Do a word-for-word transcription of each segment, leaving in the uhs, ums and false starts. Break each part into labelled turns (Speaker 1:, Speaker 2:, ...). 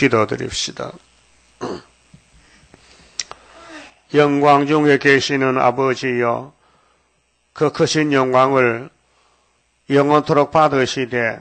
Speaker 1: 기도드립시다. 영광 중에 계시는 아버지여, 그 크신 영광을 영원토록 받으시되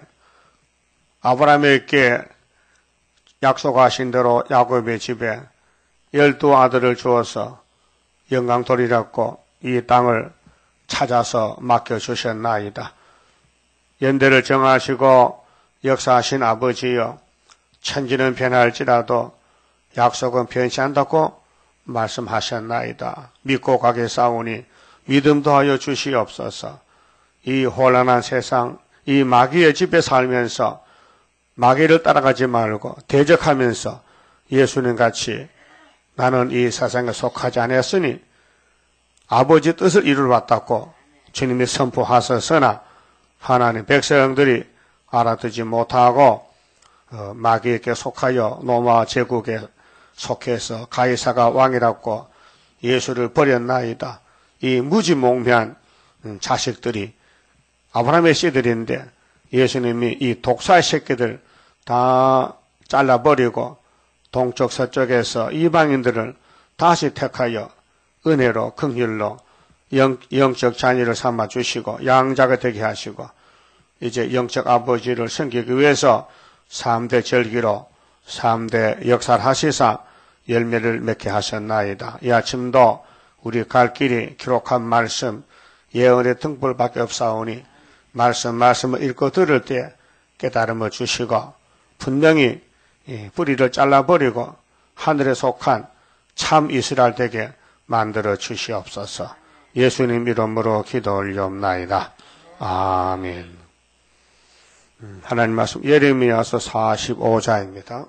Speaker 1: 아브라함에게 약속하신 대로 야곱의 집에 열두 아들을 주어서 영광 돌리라고 이 땅을 찾아서 맡겨주셨나이다. 연대를 정하시고 역사하신 아버지여, 천지는 변할지라도 약속은 변치 않다고 말씀하셨나이다. 믿고 가겠사오니 믿음도 하여 주시옵소서. 이 혼란한 세상, 이 마귀의 집에 살면서 마귀를 따라가지 말고 대적하면서 예수님같이 나는 이 세상에 속하지 않았으니 아버지 뜻을 이루러 왔다고 주님이 선포하셨으나 하나님 백성들이 알아듣지 못하고 어, 마귀에게 속하여 로마 제국에 속해서 가이사가 왕이라고 예수를 버렸나이다. 이 무지몽매한 자식들이 아브라함의 씨들인데 예수님이 이 독사의 새끼들 다 잘라버리고 동쪽 서쪽에서 이방인들을 다시 택하여 은혜로 긍휼로 영, 영적 자녀를 삼아주시고 양자가 되게 하시고 이제 영적 아버지를 섬기기 위해서 삼 대 절기로 삼 대 역사를 하시사 열매를 맺게 하셨나이다. 이 아침도 우리 갈 길이 기록한 말씀 예언의 등불밖에 없사오니 말씀 말씀을 읽고 들을 때 깨달음을 주시고 분명히 뿌리를 잘라버리고 하늘에 속한 참 이스라엘 되게 만들어 주시옵소서. 예수님 이름으로 기도 올리옵나이다. 아멘. 하나님 말씀 예레미야서 사십오 장입니다.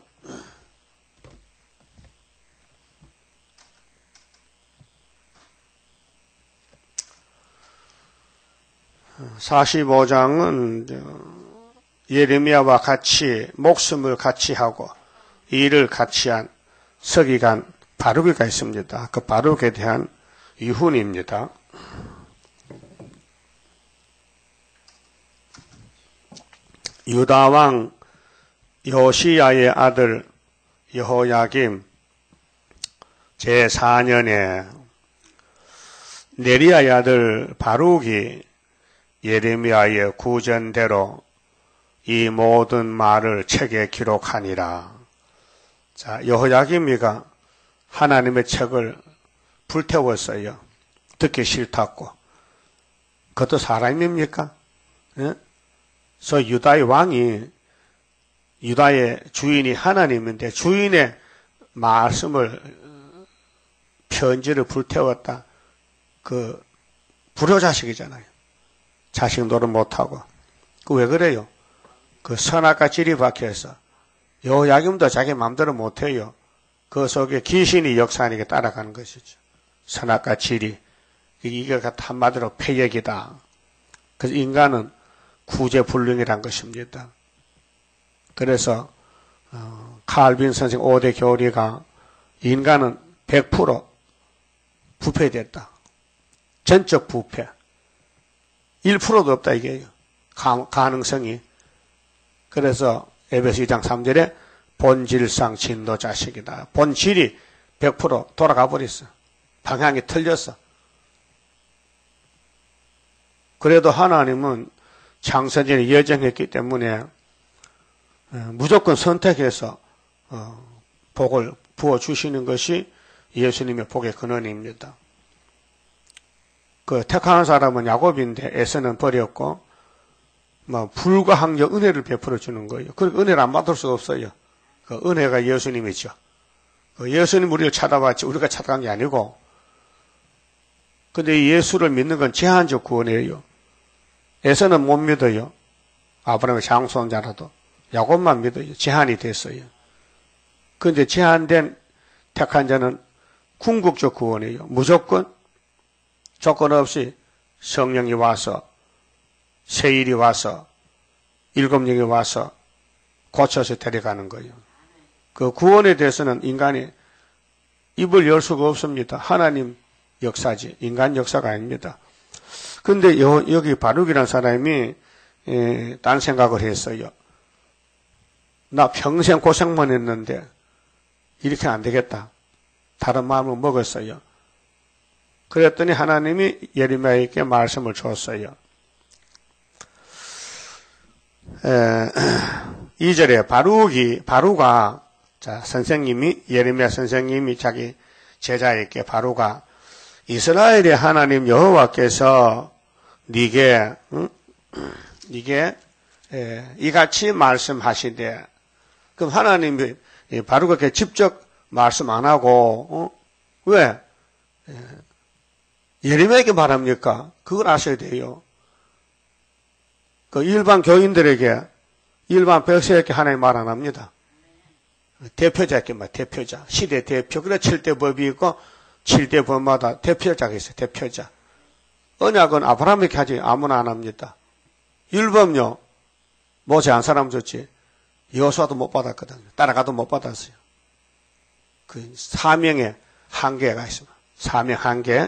Speaker 1: 사십오 장은 예레미야와 같이 목숨을 같이 하고 일을 같이 한 서기관 바룩이가 있습니다. 그 바룩에 대한 유훈입니다. 유다왕 요시야의 아들 여호야김 제사 년에 네리야의 아들 바룩이 예레미야의 구전대로 이 모든 말을 책에 기록하니라. 자, 여호야김이가 하나님의 책을 불태웠어요. 듣기 싫다고. 그것도 사람입니까? 예? 그래서 유다의 왕이, 유다의 주인이 하나님인데 주인의 말씀을, 편지를 불태웠다. 그 불효자식이잖아요. 자식 노릇 못하고. 그 왜 그래요? 그 선악과 질이 박혀서 여호야김도 자기 마음대로 못해요. 그 속에 귀신이 역사하니까 따라가는 것이죠. 선악과 질이. 이게 한마디로 폐역이다. 그래서 인간은 구제불능이란 것입니다. 그래서 어, 칼빈 선생 오 대 교리가 인간은 백 퍼센트 부패됐다. 전적 부패. 일 퍼센트도 없다 이게요. 가, 가능성이. 그래서 에베소 이 장 삼 절에 본질상 진노자식이다. 본질이 백 퍼센트 돌아가 버렸어. 방향이 틀렸어. 그래도 하나님은 창세전에 예정했기 때문에 무조건 선택해서 복을 부어주시는 것이 예수님의 복의 근원입니다. 그 택하는 사람은 야곱인데 에서는 버렸고 뭐 불가항력 은혜를 베풀어 주는 거예요. 그 은혜를 안 받을 수 없어요. 그 은혜가 예수님이죠. 그 예수님 우리를 찾아왔지 우리가 찾아간 게 아니고. 근데 예수를 믿는 건 제한적 구원이에요. 에서는 못 믿어요. 아브라함의 장손자라도. 야곱만 믿어요. 제한이 됐어요. 그런데 제한된 택한 자는 궁극적 구원이에요. 무조건 조건 없이 성령이 와서 세일이 와서 일곱 영이 와서 고쳐서 데려가는 거예요. 그 구원에 대해서는 인간이 입을 열 수가 없습니다. 하나님 역사지 인간 역사가 아닙니다. 그런데 여기 바룩이라는 사람이 에, 딴 생각을 했어요. 나 평생 고생만 했는데 이렇게 안 되겠다. 다른 마음을 먹었어요. 그랬더니 하나님이 예레미야에게 말씀을 줬어요. 이 절에 바룩이 바루가 자 선생님이 예레미야 선생님이 자기 제자에게 바루가 이스라엘의 하나님 여호와께서 네게 응? 네게 에, 이같이 말씀하시되 그럼 하나님이 바루가 직접 말씀 안 하고 어? 왜 에, 예레미야에게 말합니까? 그걸 아셔야 돼요. 그 일반 교인들에게 일반 백성에게 하나님 말 안 합니다. 대표자에게 말 대표자 시대 대표 그래 칠 대 법이 있고 칠 대 법마다 대표자가 있어요. 대표자. 언약은 아브라함에게 하지 아무나 안 합니다. 율법요 모세 한 사람 줬지 여호수아도 못 받았거든요. 따라가도 못 받았어요. 그 사명의 한계가 있습니다. 사명 한계.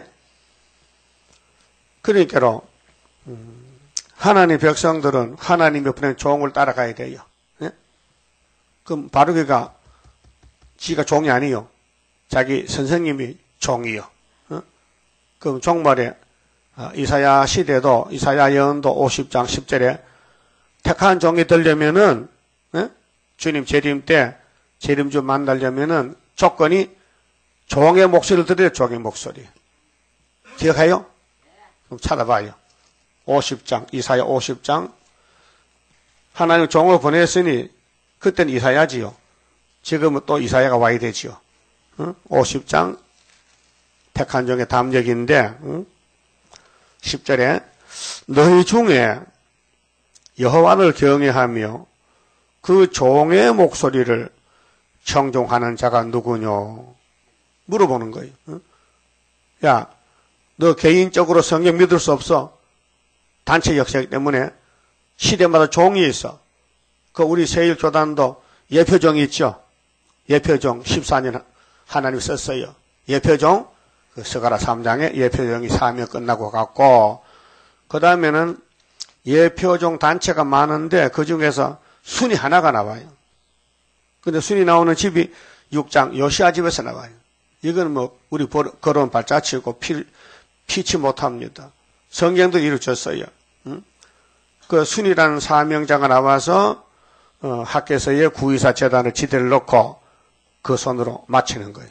Speaker 1: 그러니까로 음, 하나님 백성들은 하나님의 보낸 종을 따라가야 돼요. 예? 그럼 바루기가 지가 종이 아니요. 자기 선생님이 종이요. 어? 그럼 종말에 이사야 시대도 이사야 예언도 오십 장 십 절에 택한 종이 되려면은 예? 주님 재림 때 재림주 만나려면은 조건이 종의 목소리를 들어야 종의 목소리. 기억해요? 그럼 찾아봐요. 오십 장 이사야 오십 장 하나님 종을 보냈으니 그때는 이사야지요. 지금은 또 이사야가 와야 되지요. 응? 오십 장 택한 종의 담력인데 응? 십 절에 너희 중에 여호와를 경외하며 그 종의 목소리를 청종하는 자가 누구뇨? 물어보는 거예요. 응? 야, 너 개인적으로 성경 믿을 수 없어? 단체 역사이기 때문에 시대마다 종이 있어. 그 우리 세일교단도 예표종이 있죠. 예표종 십사 년 하나님 썼어요. 예표종 그 스가랴 삼 장에 예표종이 사명 끝나고 갔고 그 다음에는 예표종 단체가 많은데 그 중에서 순이 하나가 나와요. 근데 순이 나오는 집이 육 장 요시야 집에서 나와요. 이건 뭐 우리 걸어온 발자취고 피, 피치 못합니다. 성경도 이루어졌어요. 응? 그 순이라는 사명자가 나와서 어, 학계서에 구이사 재단의 지대를 놓고 그 손으로 마치는 거예요.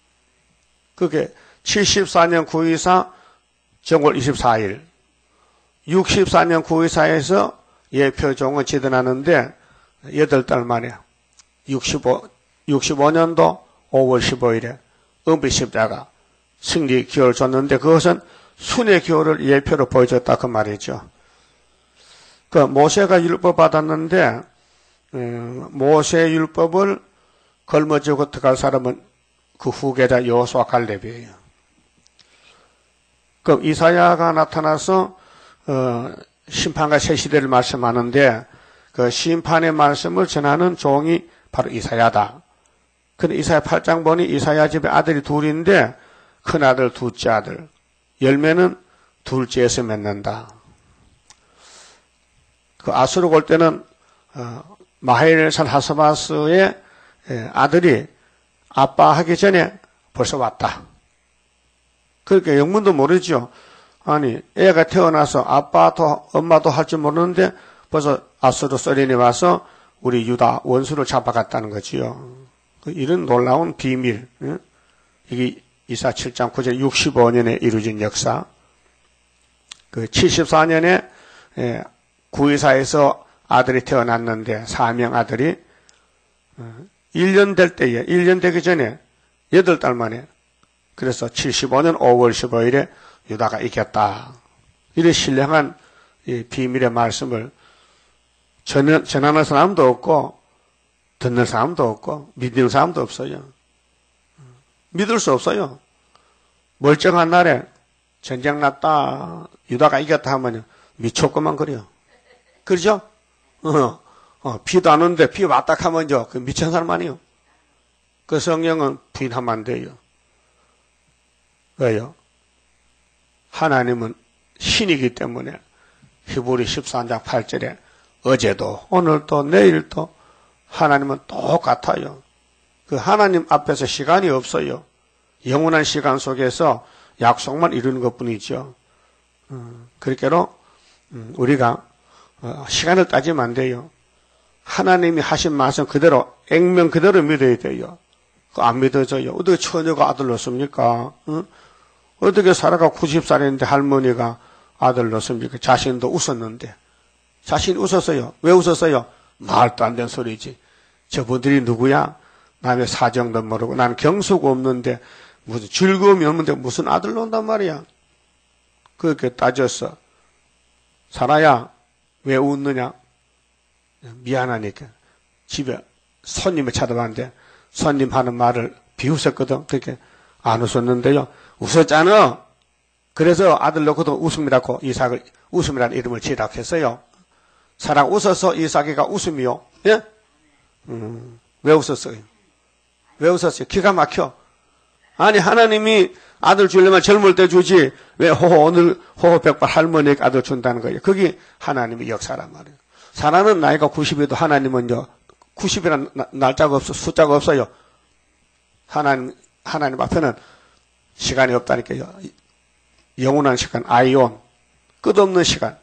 Speaker 1: 그게 칠십사 년 구이사 정월 이십사 일 육십사 년 구이사에서 예표종을 지대하는데 여덟 달 만에 육십오, 육십오 년도 오월 십오일에 은비 십자가 승리 기호를 줬는데 그것은 순의 기호를 예표로 보여줬다 그 말이죠. 그 모세가 율법 받았는데 음, 모세 율법을 걸머쥐고 들어갈 사람은 그 후계자 여호수아 갈렙이에요. 그 이사야가 나타나서 어, 심판과 새 시대를 말씀하는데 그 심판의 말씀을 전하는 종이 바로 이사야다. 근데 이사야 팔 장 보니 이사야 집에 아들이 둘인데 큰아들 둘째 아들 열매는 둘째에서 맺는다. 그 아수르 올 때는 어, 마헬산 하스바스의 아들이 아빠 하기 전에 벌써 왔다. 그러니까 영문도 모르죠. 아니 애가 태어나서 아빠도 엄마도 할 줄 모르는데 벌써 아수르 소련이 와서 우리 유다 원수를 잡아갔다는 거지요. 이런 놀라운 비밀. 이게 이사 칠 장 구 절 육십오 년에 이루어진 역사. 그 칠십사 년에 구이사에서 아들이 태어났는데 사명 아들이 일 년 될 때에 일 년 되기 전에 여덟 달 만에 그래서 칠십오 년 오월 십오일에 유다가 이겼다. 이런 신령한 이 비밀의 말씀을 전, 전하는 사람도 없고 듣는 사람도 없고 믿는 사람도 없어요. 믿을 수 없어요. 멀쩡한 날에 전쟁 났다 유다가 이겼다 하면 미쳤구만 그래요. 그렇죠? 어, 어, 비도 안 오는데 비 왔다 하면요 그 미친 사람 아니에요. 그 성경은 부인하면 안 돼요. 왜요? 하나님은 신이기 때문에 히브리 십삼 장 팔 절에 어제도 오늘도 내일도 하나님은 똑같아요. 그 하나님 앞에서 시간이 없어요. 영원한 시간 속에서 약속만 이루는 것뿐이죠. 그러니까 우리가 시간을 따지면 안 돼요. 하나님이 하신 말씀 그대로 액면 그대로 믿어야 돼요. 안 믿어져요. 어떻게 처녀가 아들 낳습니까? 응? 어떻게 살아가 구십 살인데 할머니가 아들 낳습니까? 자신도 웃었는데. 자신이 웃었어요. 왜 웃었어요? 말도 안 되는 소리지. 저분들이 누구야? 남의 사정도 모르고 나는 경수가 없는데 무슨 즐거움이 없는데 무슨 아들 낳는단 말이야. 그렇게 따졌어. 사라야 왜 웃느냐? 미안하니까. 집에 손님을 찾아봤는데 손님 하는 말을 비웃었거든. 그렇게 안 웃었는데요. 웃었잖아. 그래서 아들 낳고도 웃음이라고 이삭을 웃음이라는 이름을 지으라고 했어요. 사라 웃어서 이삭이가 웃음이요. 예? 음, 왜 웃었어요? 왜 웃었어요? 기가 막혀. 아니 하나님이 아들 주려면 젊을 때 주지 왜 호호 오늘 호호 백발 할머니에게 아들 준다는 거예요. 그게 하나님의 역사란 말이에요. 사라는 나이가 구십에도 하나님은요 구십이라는 날짜가 없어 숫자가 없어요. 하나님 하나님 앞에는 시간이 없다니까요. 영원한 시간 아이온 끝없는 시간.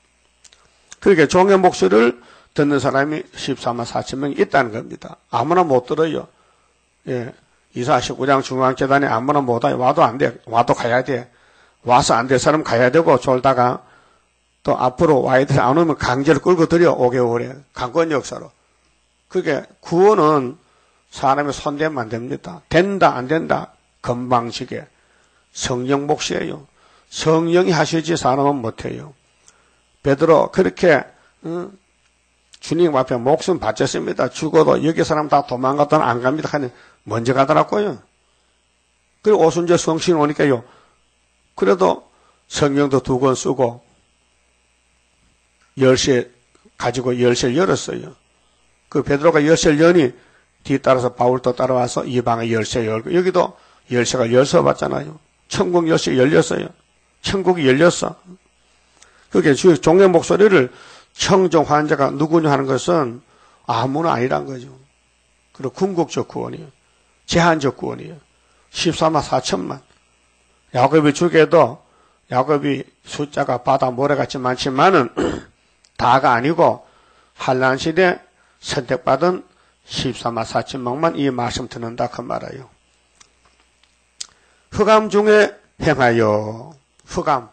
Speaker 1: 그러니까 종의 목소리를 듣는 사람이 십사만 사천 명이 있다는 겁니다. 아무나 못 들어요. 예. 이사십구 장 중앙재단에 아무나 못 와요. 와도 안 돼. 와도 가야 돼. 와서 안 될 사람 가야 되고 졸다가 또 앞으로 와야 돼. 안 오면 강제로 끌고 들여 오 개월에. 강권 역사로. 그게 구원은 사람의 손대면 안 됩니다. 된다 안 된다. 건방지게. 성령 몫이에요. 성령이 하시지 사람은 못해요. 베드로 그렇게 어, 주님 앞에 목숨 바쳤습니다. 죽어도 여기 사람 다 도망갔다는 안 갑니다. 하니 먼저 가더라고요. 그리고 오순절 성신 오니까요. 그래도 성경도 두 권 쓰고 열쇠 가지고 열쇠를 열었어요. 그 베드로가 열쇠를 여니 뒤따라서 바울도 따라와서 이 방에 열쇠 열고 여기도 열쇠가 열쇠 받잖아요. 천국 열쇠 열렸어요. 천국이 열렸어. 그게 주 종의 목소리를 청정 환자가 누구냐 하는 것은 아무나 아니란 거죠. 그리고 궁극적 구원이에요. 제한적 구원이에요. 십사만 사천만. 야곱이 죽여도 야곱이 숫자가 바다 모래같이 많지만은 다가 아니고 한란 시대 선택받은 십사만 사천명만 이 말씀 듣는다 그 말이에요. 흑암 중에 행하여 흑암.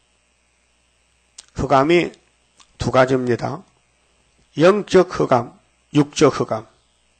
Speaker 1: 흑암이 두 가지입니다. 영적 흑암, 육적 흑암.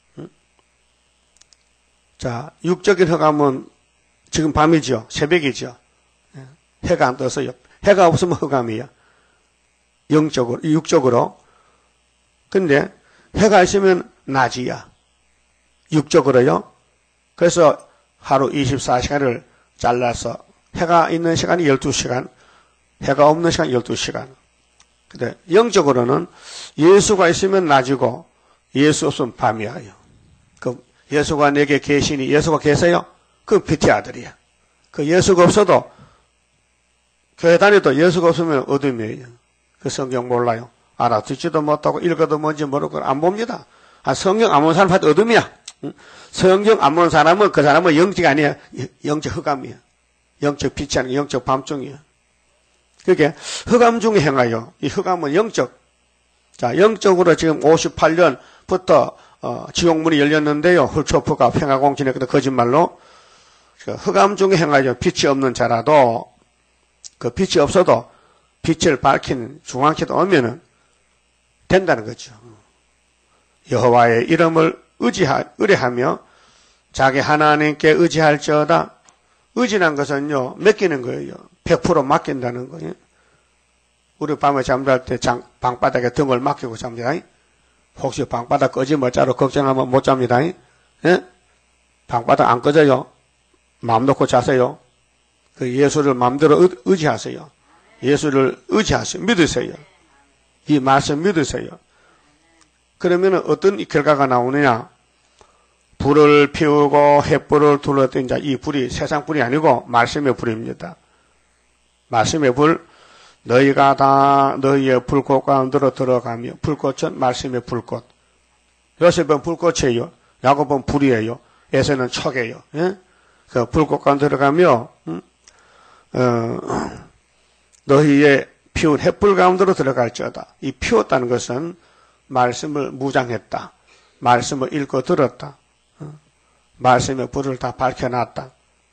Speaker 1: 자, 육적인 흑암은 지금 밤이죠. 새벽이죠. 해가 안 떠서요. 해가 없으면 흑암이야. 영적으로, 육적으로. 근데 해가 있으면 낮이야. 육적으로요. 그래서 하루 이십사 시간을 잘라서 해가 있는 시간이 열두 시간, 해가 없는 시간 열두 시간. 근데 영적으로는 예수가 있으면 낮이고 예수 없으면 밤이야. 그 예수가 내게 계시니 예수가 계세요? 그 빛의 아들이야. 그 예수가 없어도 교회 다녀도 예수가 없으면 어둠이에요. 그 성경 몰라요. 알아듣지도 못하고 읽어도 뭔지 모르고 안 봅니다. 아, 성경 안 보는 사람한테 어둠이야. 성경 안 보는 사람은 그 사람은 영적 아니야. 영적 흑암이야. 영적 빛이 아니고 영적 밤중이야. 그게 흑암 중에 행하여 이 흑암은 영적. 자, 영적으로 지금 오십팔 년부터 어, 지옥문이 열렸는데요. 훌초프가 평화공진했거든 거짓말로. 흑암 중에 행하여 빛이 없는 자라도 그 빛이 없어도 빛을 밝히는 중앙키도 오면은 된다는 거죠. 여호와의 이름을 의지하, 의뢰하며 자기 하나님께 의지할지어다. 의지란 것은요, 맡기는 거예요. 백 퍼센트 맡긴다는 거예요. 우리 밤에 잠잘 때 장, 방바닥에 등을 맡기고 잡니다. 혹시 방바닥 꺼지 못 자로 걱정하면 못 잡니다. 예? 방바닥 안 꺼져요. 마음 놓고 자세요. 그 예수를 마음대로 의, 의지하세요. 예수를 의지하세요. 믿으세요. 이 말씀 믿으세요. 그러면 어떤 결과가 나오느냐? 불을 피우고 횃불을 둘러댄 자, 이 불이 세상 불이 아니고 말씀의 불입니다. 말씀의 불, 너희가 다 너희의 불꽃 가운데로 들어가며, 불꽃은 말씀의 불꽃. 요셉은 불꽃이에요. 야곱은 불이에요. 에서는 척이에요. 예? 그 불꽃 가운데 들어가며 음? 어, 너희의 피운 햇불 가운데로 들어갈지어다. 이 피웠다는 것은 말씀을 무장했다. 말씀을 읽고 들었다. 어? 말씀의 불을 다 밝혀놨다.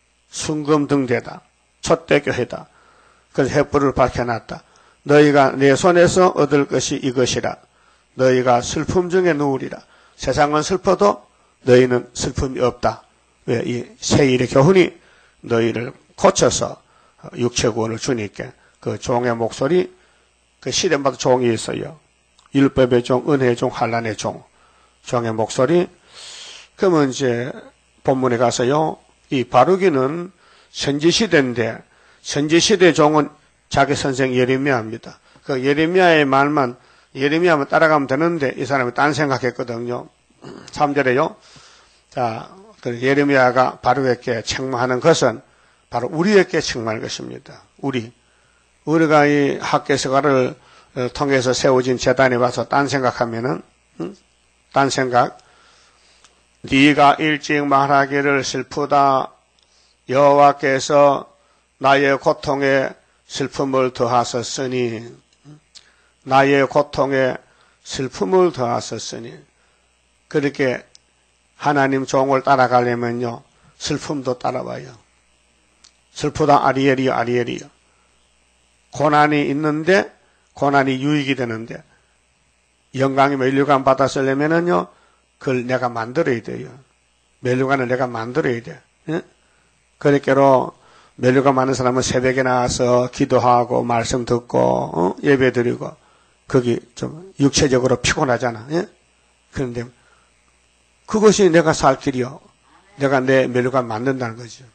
Speaker 1: 순금등대다. 촛대교회다. 그래서 햇불을 밝혀놨다. 너희가 내 손에서 얻을 것이 이것이라. 너희가 슬픔 중에 누우리라. 세상은 슬퍼도 너희는 슬픔이 없다. 왜? 이 세일의 교훈이 너희를 고쳐서 육체 구원을 주니까 그 종의 목소리, 그 시대마다 종이 있어요. 율법의 종, 은혜의 종, 환난의 종. 종의 목소리. 그러면 이제 본문에 가서요. 이 바루기는 선지시대인데 선지시대 종은 자기 선생 예레미야입니다. 그 예레미야의 말만 예레미야만 따라가면 되는데 이 사람이 딴 생각했거든요. 삼 절에요. 자, 그 예레미야가 바루에게 책망하는 것은 바로 우리에게 책망할 것입니다. 우리. 우리가 이 학개서가를 통해서 세워진 재단에 와서 딴 생각하면은, 응? 딴 생각. 네가 일찍 말하기를 슬프다. 여호와께서 나의 고통에 슬픔을 더하셨으니, 나의 고통에 슬픔을 더하셨으니, 그렇게 하나님 종을 따라가려면요, 슬픔도 따라와요. 슬프다 아리엘이요, 아리엘이요. 고난이 있는데, 고난이 유익이 되는데, 영광이 멸류관 받았으려면은요, 그걸 내가 만들어야 돼요. 멸류관을 내가 만들어야 돼. 예? 그러니까로 멸류관 많은 사람은 새벽에 나와서 기도하고, 말씀 듣고, 어? 예배 드리고, 거기 좀 육체적으로 피곤하잖아. 예? 그런데, 그것이 내가 살 길이요. 내가 내 멸류관 만든다는 거죠.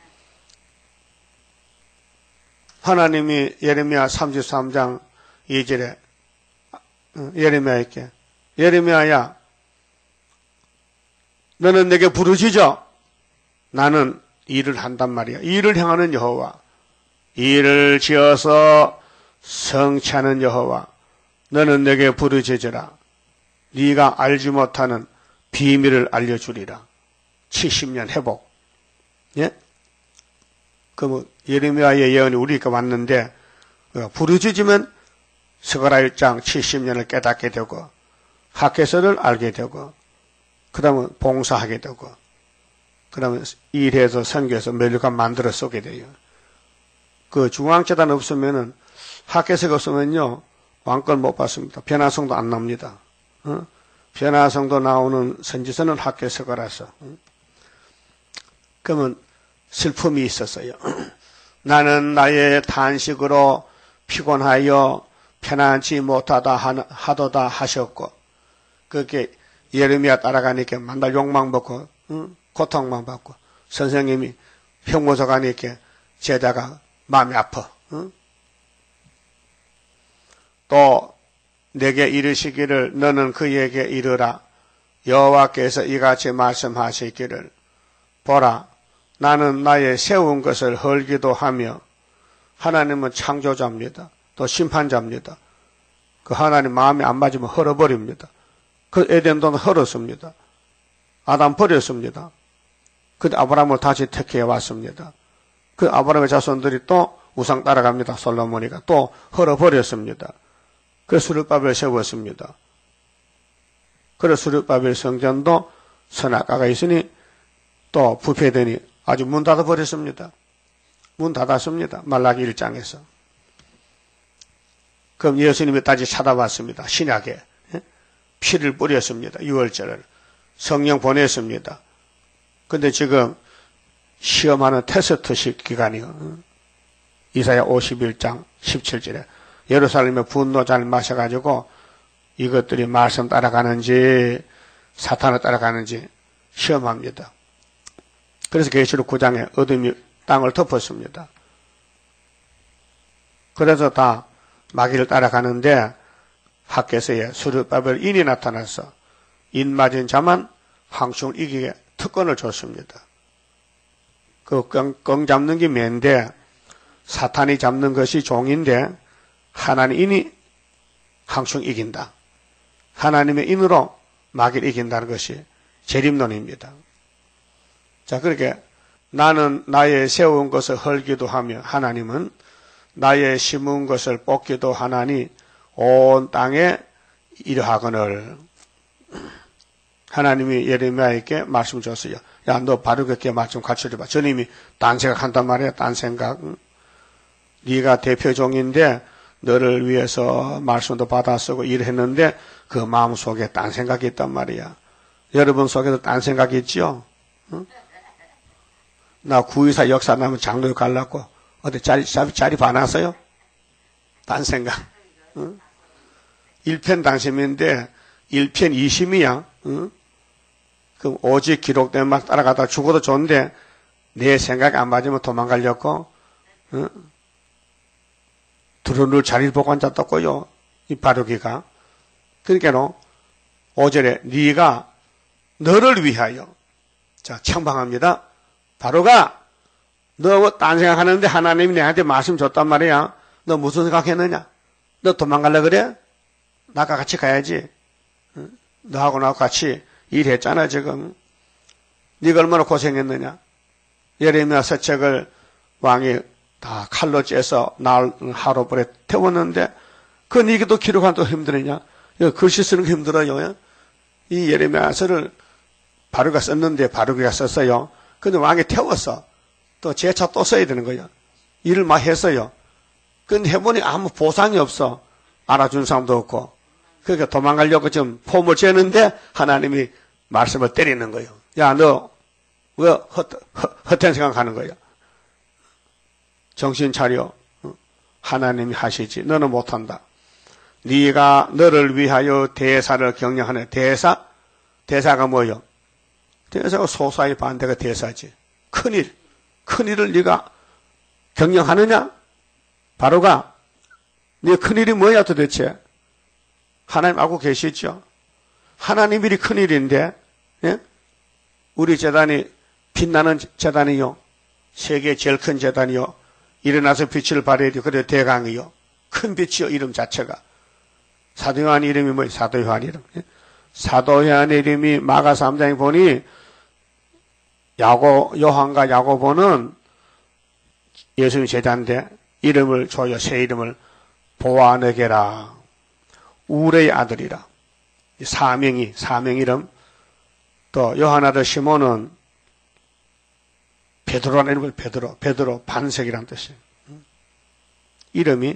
Speaker 1: 하나님이 예레미야 삼십삼 장 이 절에 예레미야에게 예레미야야 너는 내게 부르짖어 나는 일을 한단 말이야. 일을 행하는 여호와 일을 지어서 성취하는 여호와 너는 내게 부르짖으라. 네가 알지 못하는 비밀을 알려주리라. 칠십 년 회복. 예? 그 뭐 예레미야의 예언이 우리가 왔는데 부르짖으면 스가랴 일 장 칠십 년을 깨닫게 되고 학개서를 알게 되고 그 다음에 봉사하게 되고 그 다음에 일해서 선교해서 멸류관 만들어 쏘게 돼요. 그 중앙재단 없으면은 학개서가 없으면요 왕권 못 받습니다. 변화성도 안 납니다. 어? 변화성도 나오는 선지서는 학개서가라서 어? 그러면 슬픔이 있었어요. 나는 나의 탄식으로 피곤하여 편안치 못하다 하도다 하셨고 그렇게 예레미야 따라가니까 만날 욕망 받고 응? 고통만 받고 선생님이 형무소 가니까 제자가 마음이 아파. 응? 또 내게 이르시기를 너는 그에게 이르라. 여호와께서 이같이 말씀하시기를 보라 나는 나의 세운 것을 헐기도 하며 하나님은 창조자입니다. 또 심판자입니다. 그 하나님 마음에 안 맞으면 헐어버립니다. 그 에덴도 헐었습니다. 아담 버렸습니다. 그 아브라함을 다시 택해 왔습니다. 그 아브라함의 자손들이 또 우상 따라갑니다. 솔로몬이가 또 헐어버렸습니다. 그 수르바벨 세웠습니다. 그래서 수르바벨 성전도 선악과가 있으니 또 부패되니 아주 문 닫아버렸습니다. 문 닫았습니다. 말라기 일 장에서. 그럼 예수님이 다시 찾아왔습니다. 신약에. 피를 뿌렸습니다. 유월절을. 성령 보냈습니다. 근데 지금 시험하는 테스트식 기간이요. 이사야 오십일 장 십칠 절에 예루살렘의 분노 잘 마셔가지고 이것들이 말씀 따라가는지 사탄을 따라가는지 시험합니다. 그래서 계시록 구 장에 어둠이 땅을 덮었습니다. 그래서 다 마귀를 따라가는데 학개서에 수르바벨 인이 나타나서 인 맞은 자만 황충을 이기게 특권을 줬습니다. 그 羹 잡는 게 매인데 사탄이 잡는 것이 종인데 하나님 인이 황충 이긴다. 하나님의 인으로 마귀를 이긴다는 것이 재림론입니다. 자, 그렇게 나는 나의 세운 것을 헐기도 하며 하나님은 나의 심은 것을 뽑기도 하나니 온 땅에 이러하거늘. 하나님이 예레미야에게 말씀 줬어요. 야, 너 바르게 말씀 갖춰줘봐. 저님이 딴 생각한단 말이야. 딴 생각. 네가 대표종인데 너를 위해서 말씀도 받아 쓰고 일했는데 그 마음속에 딴 생각이 있단 말이야. 여러분 속에도 딴 생각이 있죠? 응? 나 구이사 역사 나면 장로에 가려고 어디 자리, 자리, 자리 봐놨어요? 딴 생각. 응? 일편당심인데 일편이심이야. 응? 그럼 오직 기록된 말 따라가다 죽어도 좋은데 내 생각이 안 맞으면 도망가려고 응? 들어눌 자리를 보고 앉았다고요. 이 바르기가. 그러니까 오 절에 네가 너를 위하여. 자, 청방합니다. 바로가 너 딴 생각하는데 하나님이 내한테 말씀 줬단 말이야. 너 무슨 생각했느냐? 너 도망가려 그래? 나가 같이 가야지. 응? 너하고 나하고 같이 일했잖아 지금. 네가 얼마나 고생했느냐. 예레미야 서책을 왕이 다 칼로 째서 날 하루불에 태웠는데 그 니게도 기록하는 또 힘드느냐. 글씨 쓰는 게 힘들어요. 이 예레미야서를 바르가 썼는데 바르기가 썼어요. 근데 왕이 태웠어. 또 재차 또 써야 되는 거예요. 일을 막 했어요. 근데 해보니 아무 보상이 없어. 알아준 사람도 없고. 그러니까 도망가려고 좀 폼을 재는데 하나님이 말씀을 때리는 거예요. 야, 너 왜 헛된 생각하는 거야? 정신 차려. 하나님이 하시지. 너는 못한다. 네가 너를 위하여 대사를 경영하는 대사? 대사가 뭐요? 대사가 소사의 반대가 대사지. 큰일. 큰일을 네가 경영하느냐? 바로가 네 큰일이 뭐야 도대체? 하나님 알고 계시죠? 하나님 일이 큰일인데 예? 우리 재단이 빛나는 재단이요. 세계 제일 큰 재단이요. 일어나서 빛을 발해야 돼. 그래 대강이요. 큰 빛이요. 이름 자체가. 사도 요한 이름이 뭐예요? 사도 요한 이름. 사도 요한 이름이 마가 삼 장에 보니 야고 요한과 야고보는 예수님 제자인데 이름을 줘요. 새 이름을 보아느게라. 우레의 아들이라. 사명이 사명 이름. 또 요한 아들 시몬은 베드로라는 이름을 베드로, 베드로 반석이라는 뜻이에요. 이름이.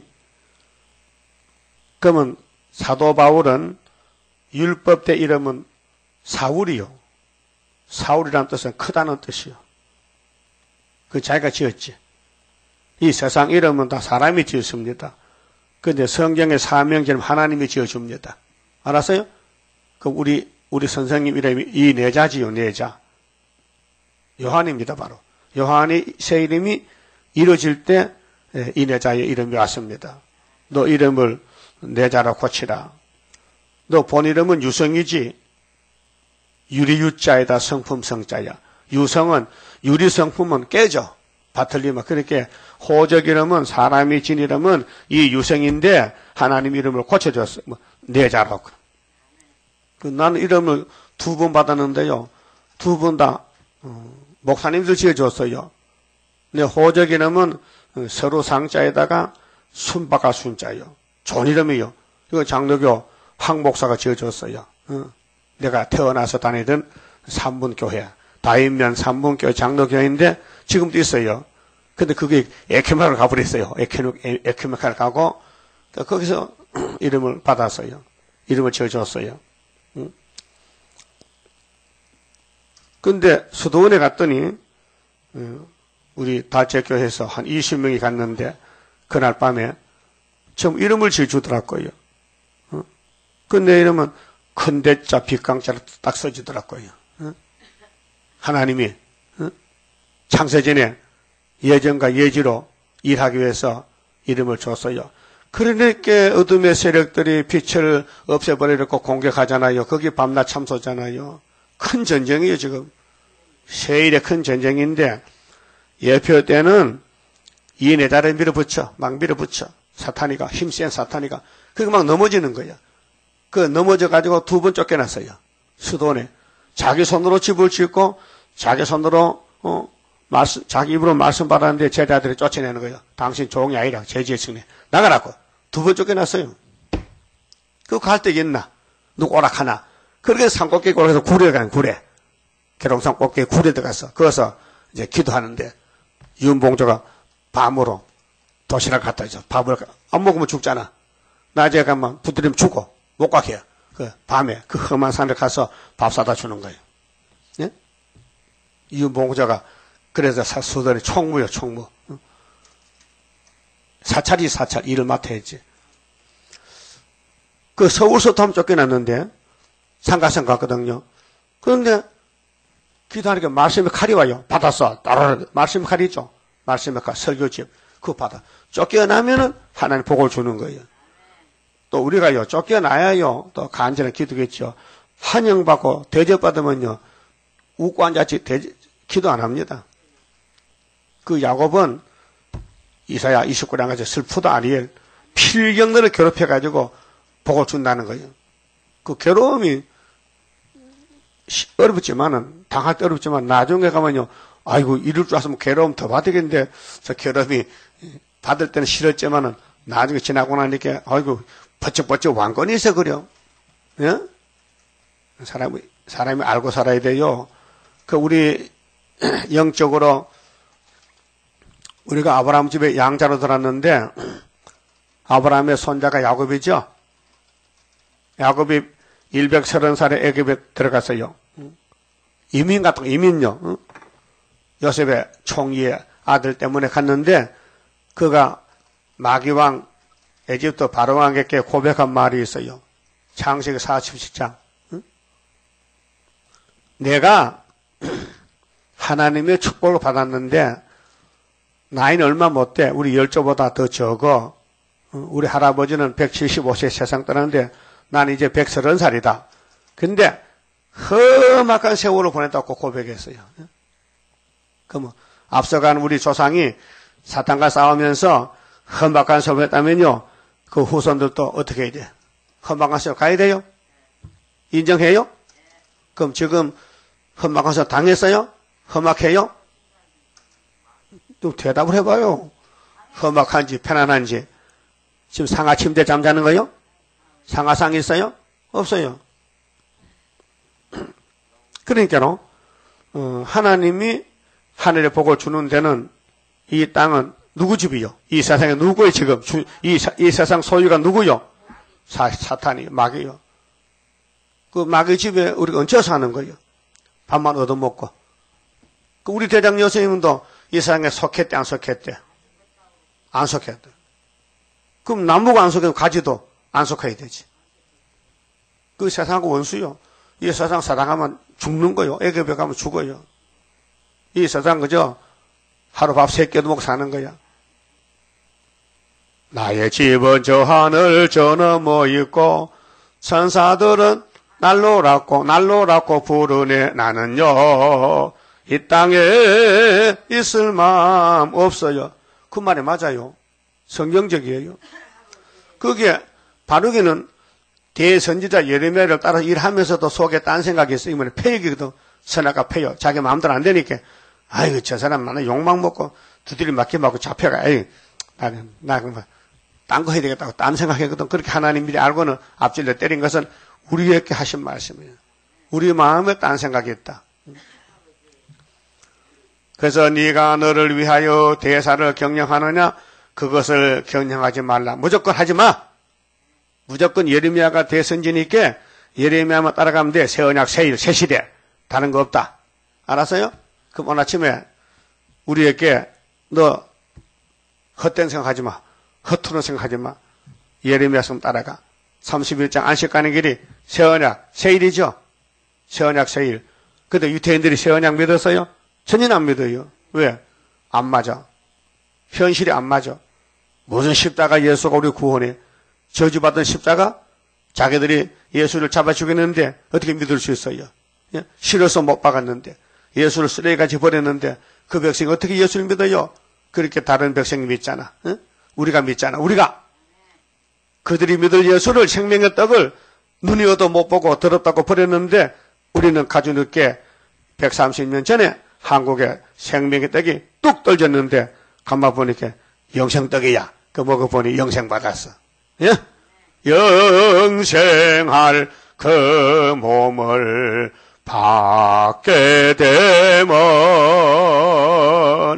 Speaker 1: 그러면 사도 바울은 율법 때 이름은 사울이요. 사울이라는 뜻은 크다는 뜻이요. 그 자기가 지었지. 이 세상 이름은 다 사람이 지었습니다. 그런데 성경의 사명처럼 하나님이 지어줍니다. 알았어요? 그럼 우리, 우리 선생님 이름이 이 내자지요, 내자. 요한입니다, 바로. 요한이 새 이름이 이루어질 때 이 내자의 이름이 왔습니다. 너 이름을 내자로 고치라. 너 본 이름은 유성이지. 유리유자에다 성품 성자야. 유성은 유리성품은 깨져. 바틀리면 그렇게 호적 이름은 사람이 진 이름은 이 유성인데 하나님 이름을 고쳐줬어. 뭐 내자라고. 그 나는 이름을 두 번 받았는데요. 두 번 다 어, 목사님들 지어줬어요. 내 호적 이름은 서로 상자에다가 순박가 순자요. 좋은 이름이요. 이거 장로교 황 목사가 지어줬어요. 어. 내가 태어나서 다니던 삼분교회, 다인면 삼분교회 장로교회인데 지금도 있어요. 근데 그게 에큐메카를 가버렸어요. 에큐메카를 가고 거기서 이름을 받았어요. 이름을 지어줬어요. 응? 근데 수도원에 갔더니 우리 달제교회에서 한 이십 명이 갔는데 그날 밤에 좀 이름을 지어주더라고요. 어? 근데 이름은 큰 대자 빗강자로 딱 써지더라고요. 어? 하나님이 어? 창세전에 예전과 예지로 일하기 위해서 이름을 줬어요. 그러니까 어둠의 세력들이 빛을 없애버리려고 공격하잖아요. 거기 밤낮 참소잖아요. 큰 전쟁이에요 지금. 세일의 큰 전쟁인데 예표 때는 이 내자를 밀어붙여 막 밀어붙여 사탄이가 힘센 사탄이가 그게 막 넘어지는 거야. 그 넘어져 가지고 두 번 쫓겨났어요. 수도원에. 자기 손으로 집을 짓고 자기 손으로 어, 말씀, 자기 입으로 말씀 받았는데 제자들이 쫓아내는 거예요. 당신 종이 아니라 제지의 나가라고. 두 번 쫓겨났어요. 그거 갈 데 있나? 누구 오락하나? 그렇게 산 꼭대기 올라가서 굴에 가는 굴에. 계룡산 꼭대기 굴에 들어가서 거기서 이제 기도하는데 윤봉조가 밤으로 도시락 갖다 줘. 밥을 안 먹으면 죽잖아. 낮에 가면 부드리면 죽고 못 가게. 그 밤에 그 험한 산에 가서 밥 사다 주는 거예요. 예? 윤봉조가 그래서 수도원이 총무요, 총무. 사찰이 사찰 일을 맡아야지. 그 서울서도 한번 쫓겨났는데 상가성 갔거든요. 그런데 기도하니까 말씀의 칼이 와요. 받았어. 따라라. 말씀의 칼이 있죠. 말씀의 칼, 설교집. 그거 받아. 쫓겨나면은 하나님 복을 주는 거예요. 또 우리가요, 쫓겨나야요. 또 간절한 기도겠죠. 환영받고 대접받으면요. 웃고 앉았지 대접, 기도 안 합니다. 그 야곱은 이사야 이십구 장 같이 슬프다 아니엘 필경들을 괴롭혀가지고 복을 준다는 거예요. 그 괴로움이 어렵지만은, 당할 때 어렵지만, 나중에 가면요, 아이고, 이럴 줄 알았으면 괴로움 더 받으겠는데, 저 괴로움이 받을 때는 싫었지만은, 나중에 지나고 나니까, 아이고, 버쩍버쩍 왕건이 있어, 그려. 예? 사람이, 사람이 알고 살아야 돼요. 그, 우리, 영적으로, 우리가 아브라함 집에 양자로 들었는데, 아브라함의 손자가 야곱이죠? 야곱이 백삼십 살에 애굽에 들어갔어요. 이민 같은 거, 이민요. 요셉의 총리의 아들 때문에 갔는데, 그가 마귀왕, 에집트 바로왕에게 고백한 말이 있어요. 창세기 사십칠 장. 내가 하나님의 축복을 받았는데, 나이는 얼마 못 돼. 우리 열조보다 더 적어. 우리 할아버지는 백칠십오 세 세상 떠났는데, 나는 이제 백삼십 살이다. 근데 험악한 세월을 보냈다고 고백했어요. 그럼 앞서간 우리 조상이 사탄과 싸우면서 험악한 세월을 했다면요. 그 후손들도 어떻게 해야 돼? 험악한 세월 가야 돼요? 인정해요? 그럼 지금 험악한 세월 당했어요? 험악해요? 또 대답을 해봐요. 험악한지 편안한지. 지금 상하 침대 잠자는 거요? 상하상 있어요? 없어요. 그러니까요, 어, 하나님이 하늘의 복을 주는 데는 이 땅은 누구 집이요? 이 세상에 누구의 지금 주, 이, 이 세상 소유가 누구요? 사, 사탄이 마귀요. 그 마귀 집에 우리가 얹혀 사는 거예요. 밥만 얻어먹고. 그 우리 대장 여수님도 이 세상에 속했대 안 속했대? 안 속했대. 그럼 나무가 안 속해도 가지도 안 속해야 되지. 그 세상하고 원수요. 이 세상 사랑하면 죽는 거요. 애굽에 가면 죽어요. 이 세상 그저 하루 밥 세 끼도 먹고 사는 거야. 나의 집은 저 하늘 저 너머 있고 천사들은 날로라고 날로라고 부르네. 나는요 이 땅에 있을 마음 없어요. 그 말이 맞아요. 성경적이에요. 그게 바르기는 대선지자 예레미야를 따라 일하면서도 속에 딴 생각이 있어요. 이번에 폐역이거든. 선악과 폐역. 자기 마음대로 안 되니까. 아이고, 저 사람 나는 욕망 먹고 두드리 맞게 맞고 잡혀가. 아이, 나는, 나, 딴 거 해야 되겠다고 딴 생각했거든. 그렇게 하나님 미리 알고는 앞질러 때린 것은 우리에게 하신 말씀이에요. 우리 마음에 딴 생각이 있다. 그래서 네가 너를 위하여 대사를 경영하느냐? 그것을 경영하지 말라. 무조건 하지 마. 무조건 예레미야가 대선지니까 예레미야만 따라가면 돼. 새 언약, 새 일, 새 시대. 다른 거 없다. 알았어요? 그럼 오늘 아침에 우리에게 너 헛된 생각하지 마. 허투루 생각하지 마. 예레미야 성 따라가. 삼십일 장 안식 가는 길이 새 언약, 새 일이죠. 새 언약, 새 일. 근데 유태인들이 새 언약 믿었어요? 전혀 안 믿어요. 왜? 안 맞아. 현실이 안 맞아. 무슨 십자가 예수가 우리 구원해. 저주받은 십자가? 자기들이 예수를 잡아 죽였는데 어떻게 믿을 수 있어요? 예? 싫어서 못 박았는데 예수를 쓰레기같이 버렸는데 그 백성이 어떻게 예수를 믿어요? 그렇게 다른 백성이 믿잖아. 예? 우리가 믿잖아. 우리가 그들이 믿을 예수를 생명의 떡을 눈이 어도 못 보고 더럽다고 버렸는데 우리는 가주 늦게 백삼십 년 전에 한국에 생명의 떡이 뚝 떨어졌는데 가만 보니까 영생떡이야. 그 먹어보니 영생 받았어. 예? 영생할 그 몸을 받게 되면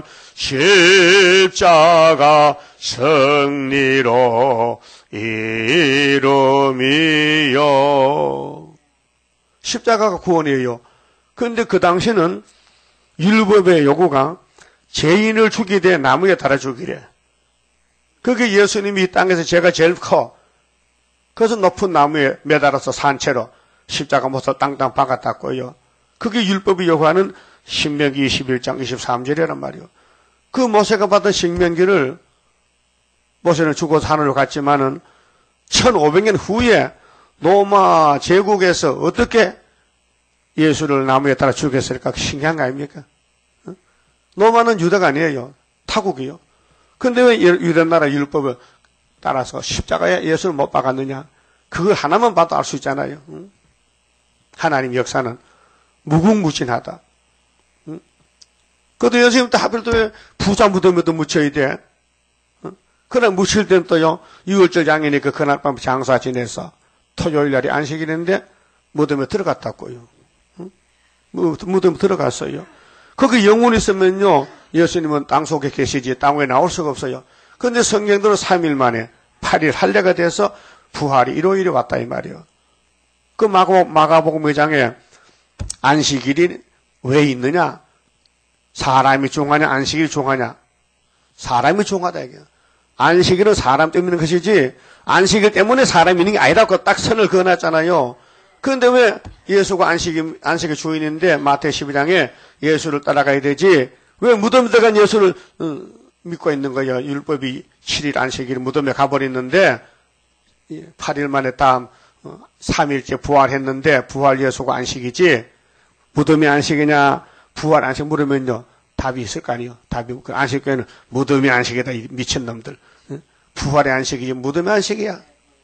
Speaker 1: 십자가 승리로 이름이요. 십자가가 구원이에요. 그런데 그 당시는 율법의 요구가 죄인을 죽이되 나무에 달아 죽이래. 그게 예수님이 이 땅에서 죄가 제일 커. 그래서 높은 나무에 매달아서 산채로 십자가 못서 땅땅 박았다고요. 그게 율법이 요구하는 신명기 이십일 장 이십삼 절이란 말이요. 그 모세가 받은 신명기를 모세는 죽어서 하늘로 갔지만은 천오백 년 후에 로마 제국에서 어떻게 예수를 나무에 따라 죽였을까? 신기한 거 아닙니까? 로마는 유다가 아니에요. 타국이요. 근데 왜 유다 나라 율법을 따라서 십자가에 예수를 못 박았느냐? 그걸 하나만 봐도 알 수 있잖아요. 하나님 역사는 무궁무진하다. 그래도 요즘 또 하필 또 왜 부자 무덤에도 묻혀야 돼? 그래 묻힐 땐 또요, 유월절 양이니까 그날 밤 장사 지내서 토요일 날이 안식일인데 무덤에 들어갔다고요. 무덤에 들어갔어요. 거기 영혼이 있으면요, 예수님은 땅 속에 계시지 땅 위에 나올 수가 없어요. 그런데 성경대로 삼 일 만에 팔 일 할례가 돼서 부활이 일요일에 왔다 이 말이에요. 그 마가복음, 마가복음 의 장에 안식일이 왜 있느냐? 사람이 중하냐 안식일이 중하냐? 사람이 중하다 이게. 안식일은 사람 때문에 있는 것이지 안식일 때문에 사람이 있는 게 아니라고 딱 선을 그어놨잖아요. 그런데 왜 예수가 안식이, 안식의 주인인데 마태 십이 장에 예수를 따라가야 되지 왜 무덤에 들어간 예수를 어, 믿고 있는 거예요. 율법이 칠 일 안식일 무덤에 가버렸는데 팔 일 만에 다음 어, 삼 일째 부활했는데 부활 예수가 안식이지 무덤이 안식이냐 부활 안식 물으면요 답이 있을 거 아니에요. 답이 그 안식교회는 무덤이 안식이다 이 미친놈들. 부활의 안식이지 무덤의 안식이야.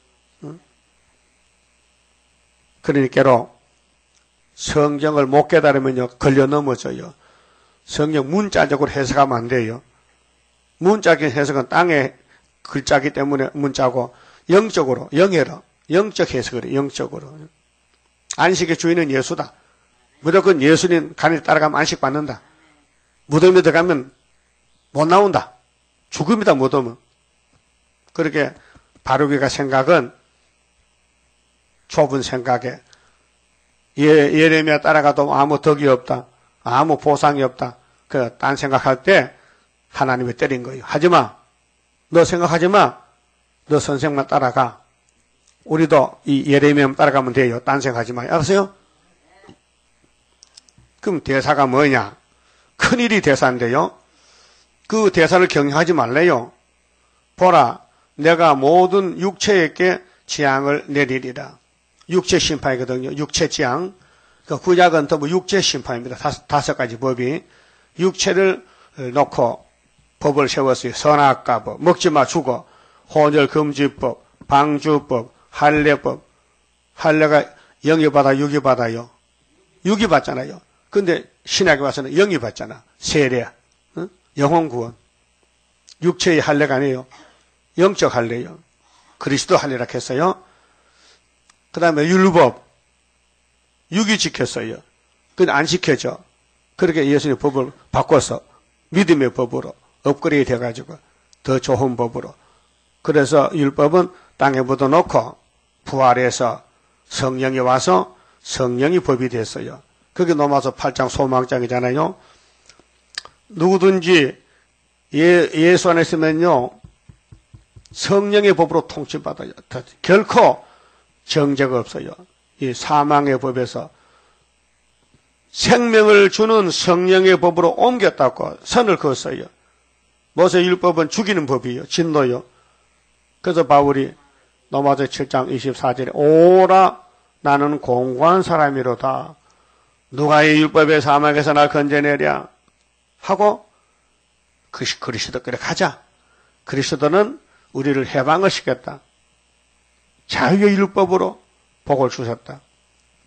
Speaker 1: 그러니까로 성경을 못 깨달으면요 걸려 넘어져요. 성경 문자적으로 해석하면 안 돼요. 문자적인 해석은 땅의 글자기 때문에 문자고 영적으로 영해로 영적 해석을 해요. 영적으로 안식의 주인은 예수다. 무조건 예수님 간에 따라가면 안식 받는다. 무덤에 들어가면 못 나온다. 죽음이다 무덤은. 그렇게 바르기가 생각은 좁은 생각에 예, 예레미야 따라가도 아무 덕이 없다. 아무 보상이 없다. 그 딴 생각할 때 하나님이 때린 거예요. 하지마. 너 생각하지 마. 너 선생만 따라가. 우리도 이 예레미야 따라가면 돼요. 딴 생각하지 마. 알았어요? 그럼 대사가 뭐냐? 큰일이 대사인데요. 그 대사를 경영하지 말래요. 보라, 내가 모든 육체에게 재앙을 내리리라. 육체 심판이거든요. 육체 재앙. 그 구약은 또 뭐 육체 심판입니다. 다섯, 다섯 가지 법이. 육체를 놓고 법을 세웠어요. 선악과 법, 먹지마 죽어, 혼혈금지법, 방주법, 할례법. 할례가 영이 받아, 육이 받아요. 육이 받잖아요. 근데 신약에 와서는 영이 받잖아. 세례, 응? 영혼 구원. 육체의 할례가 아니에요. 영적 할례요. 그리스도 할례라 했어요. 그 다음에 율법. 육이 지켰어요. 근데 안 지켜져. 그렇게 예수님 법을 바꿔서 믿음의 법으로 업그레이드 해가지고 더 좋은 법으로. 그래서 율법은 땅에 묻어놓고 부활해서 성령이 와서 성령이 법이 됐어요. 그게 로마서 팔 장 소망장이잖아요. 누구든지 예, 예수 안에 있으면요 성령의 법으로 통치받아요. 결코 정죄가 없어요. 이 사망의 법에서 생명을 주는 성령의 법으로 옮겼다고 선을 그었어요. 모세 율법은 죽이는 법이에요. 진노요. 그래서 바울이 로마서 칠 장 이십사 절에 오라 나는 공고한 사람이로다. 누가 이 율법의 사망에서 날 건져내랴 하고 그리스도께로 가자. 그리스도는 우리를 해방을 시켰다. 자유의 율법으로 복을 주셨다.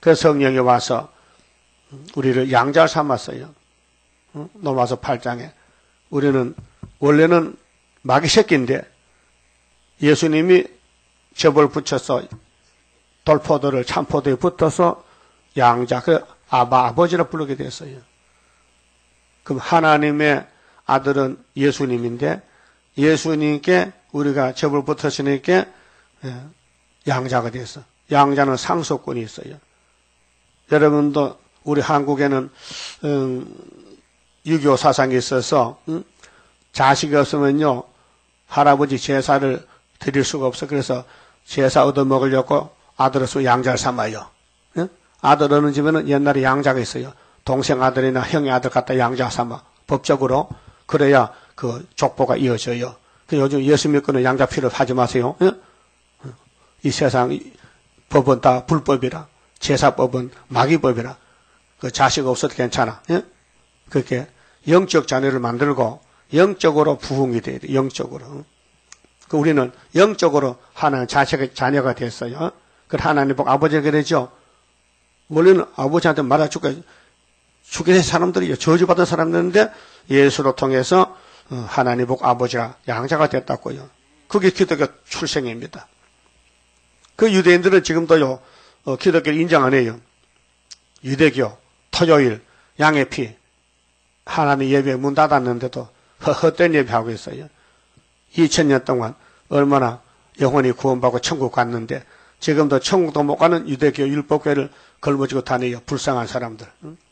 Speaker 1: 그 성령이 와서 우리를 양자 삼았어요. 로마서 팔 장에. 우리는 원래는 마귀 새끼인데 예수님이 접을 붙여서 돌포도를 참포도에 붙어서 양자, 그 아바, 아버지라 부르게 됐어요. 그럼 하나님의 아들은 예수님인데 예수님께 우리가 접을 붙었으니까 양자가 됐어. 양자는 상속권이 있어요. 여러분도 우리 한국에는 음, 유교 사상이 있어서 음, 자식이 없으면요 할아버지 제사를 드릴 수가 없어. 그래서 제사 얻어먹으려고 아들로서 양자를 삼아요. 응? 아들 어느 집에는 옛날에 양자가 있어요. 동생 아들이나 형의 아들 갖다 양자 삼아 법적으로. 그래야 그 족보가 이어져요. 요즘 예수 믿고는 양자 필요 하지 마세요. 응? 이 세상 법은 다 불법이라. 제사법은 마귀법이라. 그 자식 없어도 괜찮아. 응? 그렇게 영적 자녀를 만들고 영적으로 부흥이 돼야 돼. 영적으로. 그 우리는 영적으로 하나님 자식의 자녀가 됐어요. 그 하나님 복 아버지가 되죠. 원래는 아버지한테 말아 죽게 죽게 된 사람들이요. 저주받은 사람들인데 예수로 통해서 하나님 복 아버지가 양자가 됐다고요. 그게 기독교 출생입니다. 그 유대인들은 지금도요 어, 기독교를 인정 안 해요. 유대교 토요일 양의 피 하나님 예배 문 닫았는데도 헛된 예배하고 있어요. 이천 년 동안 얼마나 영혼이 구원받고 천국 갔는데 지금도 천국도 못 가는 유대교 율법교회를 걸머지고 다녀요. 불쌍한 사람들.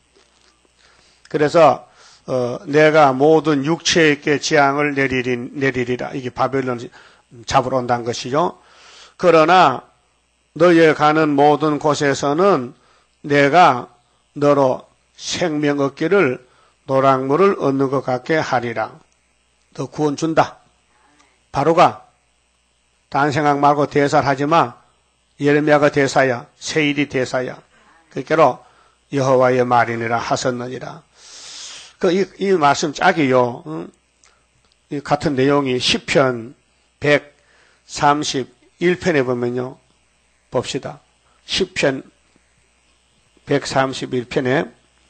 Speaker 1: 그래서 어, 내가 모든 육체에게 재앙을 내리리, 내리리라. 이게 바벨론을 잡으러 온다는 것이죠. 그러나 너희에 가는 모든 곳에서는 내가 너로 생명 얻기를 노랑물을 얻는 것 같게 하리라. 너 구원 준다. 바로 가. 딴 생각 말고 대사를 하지 마. 예레미야가 대사야. 세일이 대사야. 그께로 여호와의 말이니라 하셨느니라. 그, 이, 이 말씀 짝이요. 응? 이 같은 내용이 시편 백삼십일 편에 보면요. 봅시다. 시편 백삼십일 편에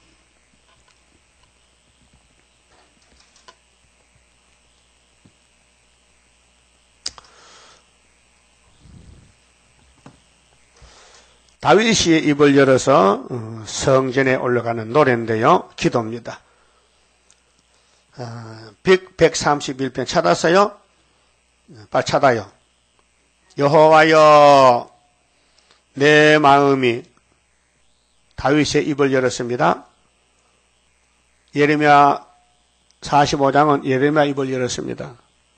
Speaker 1: 다윗이 입을 열어서 성전에 올라가는 노래인데요. 기도입니다. 백삼십일 편 찾았어요? 빨리 찾아요. 여호와여 내 마음이 다윗의 입을 열었습니다. 예레미야 사십오 장은 예레미야 입을 열었습니다.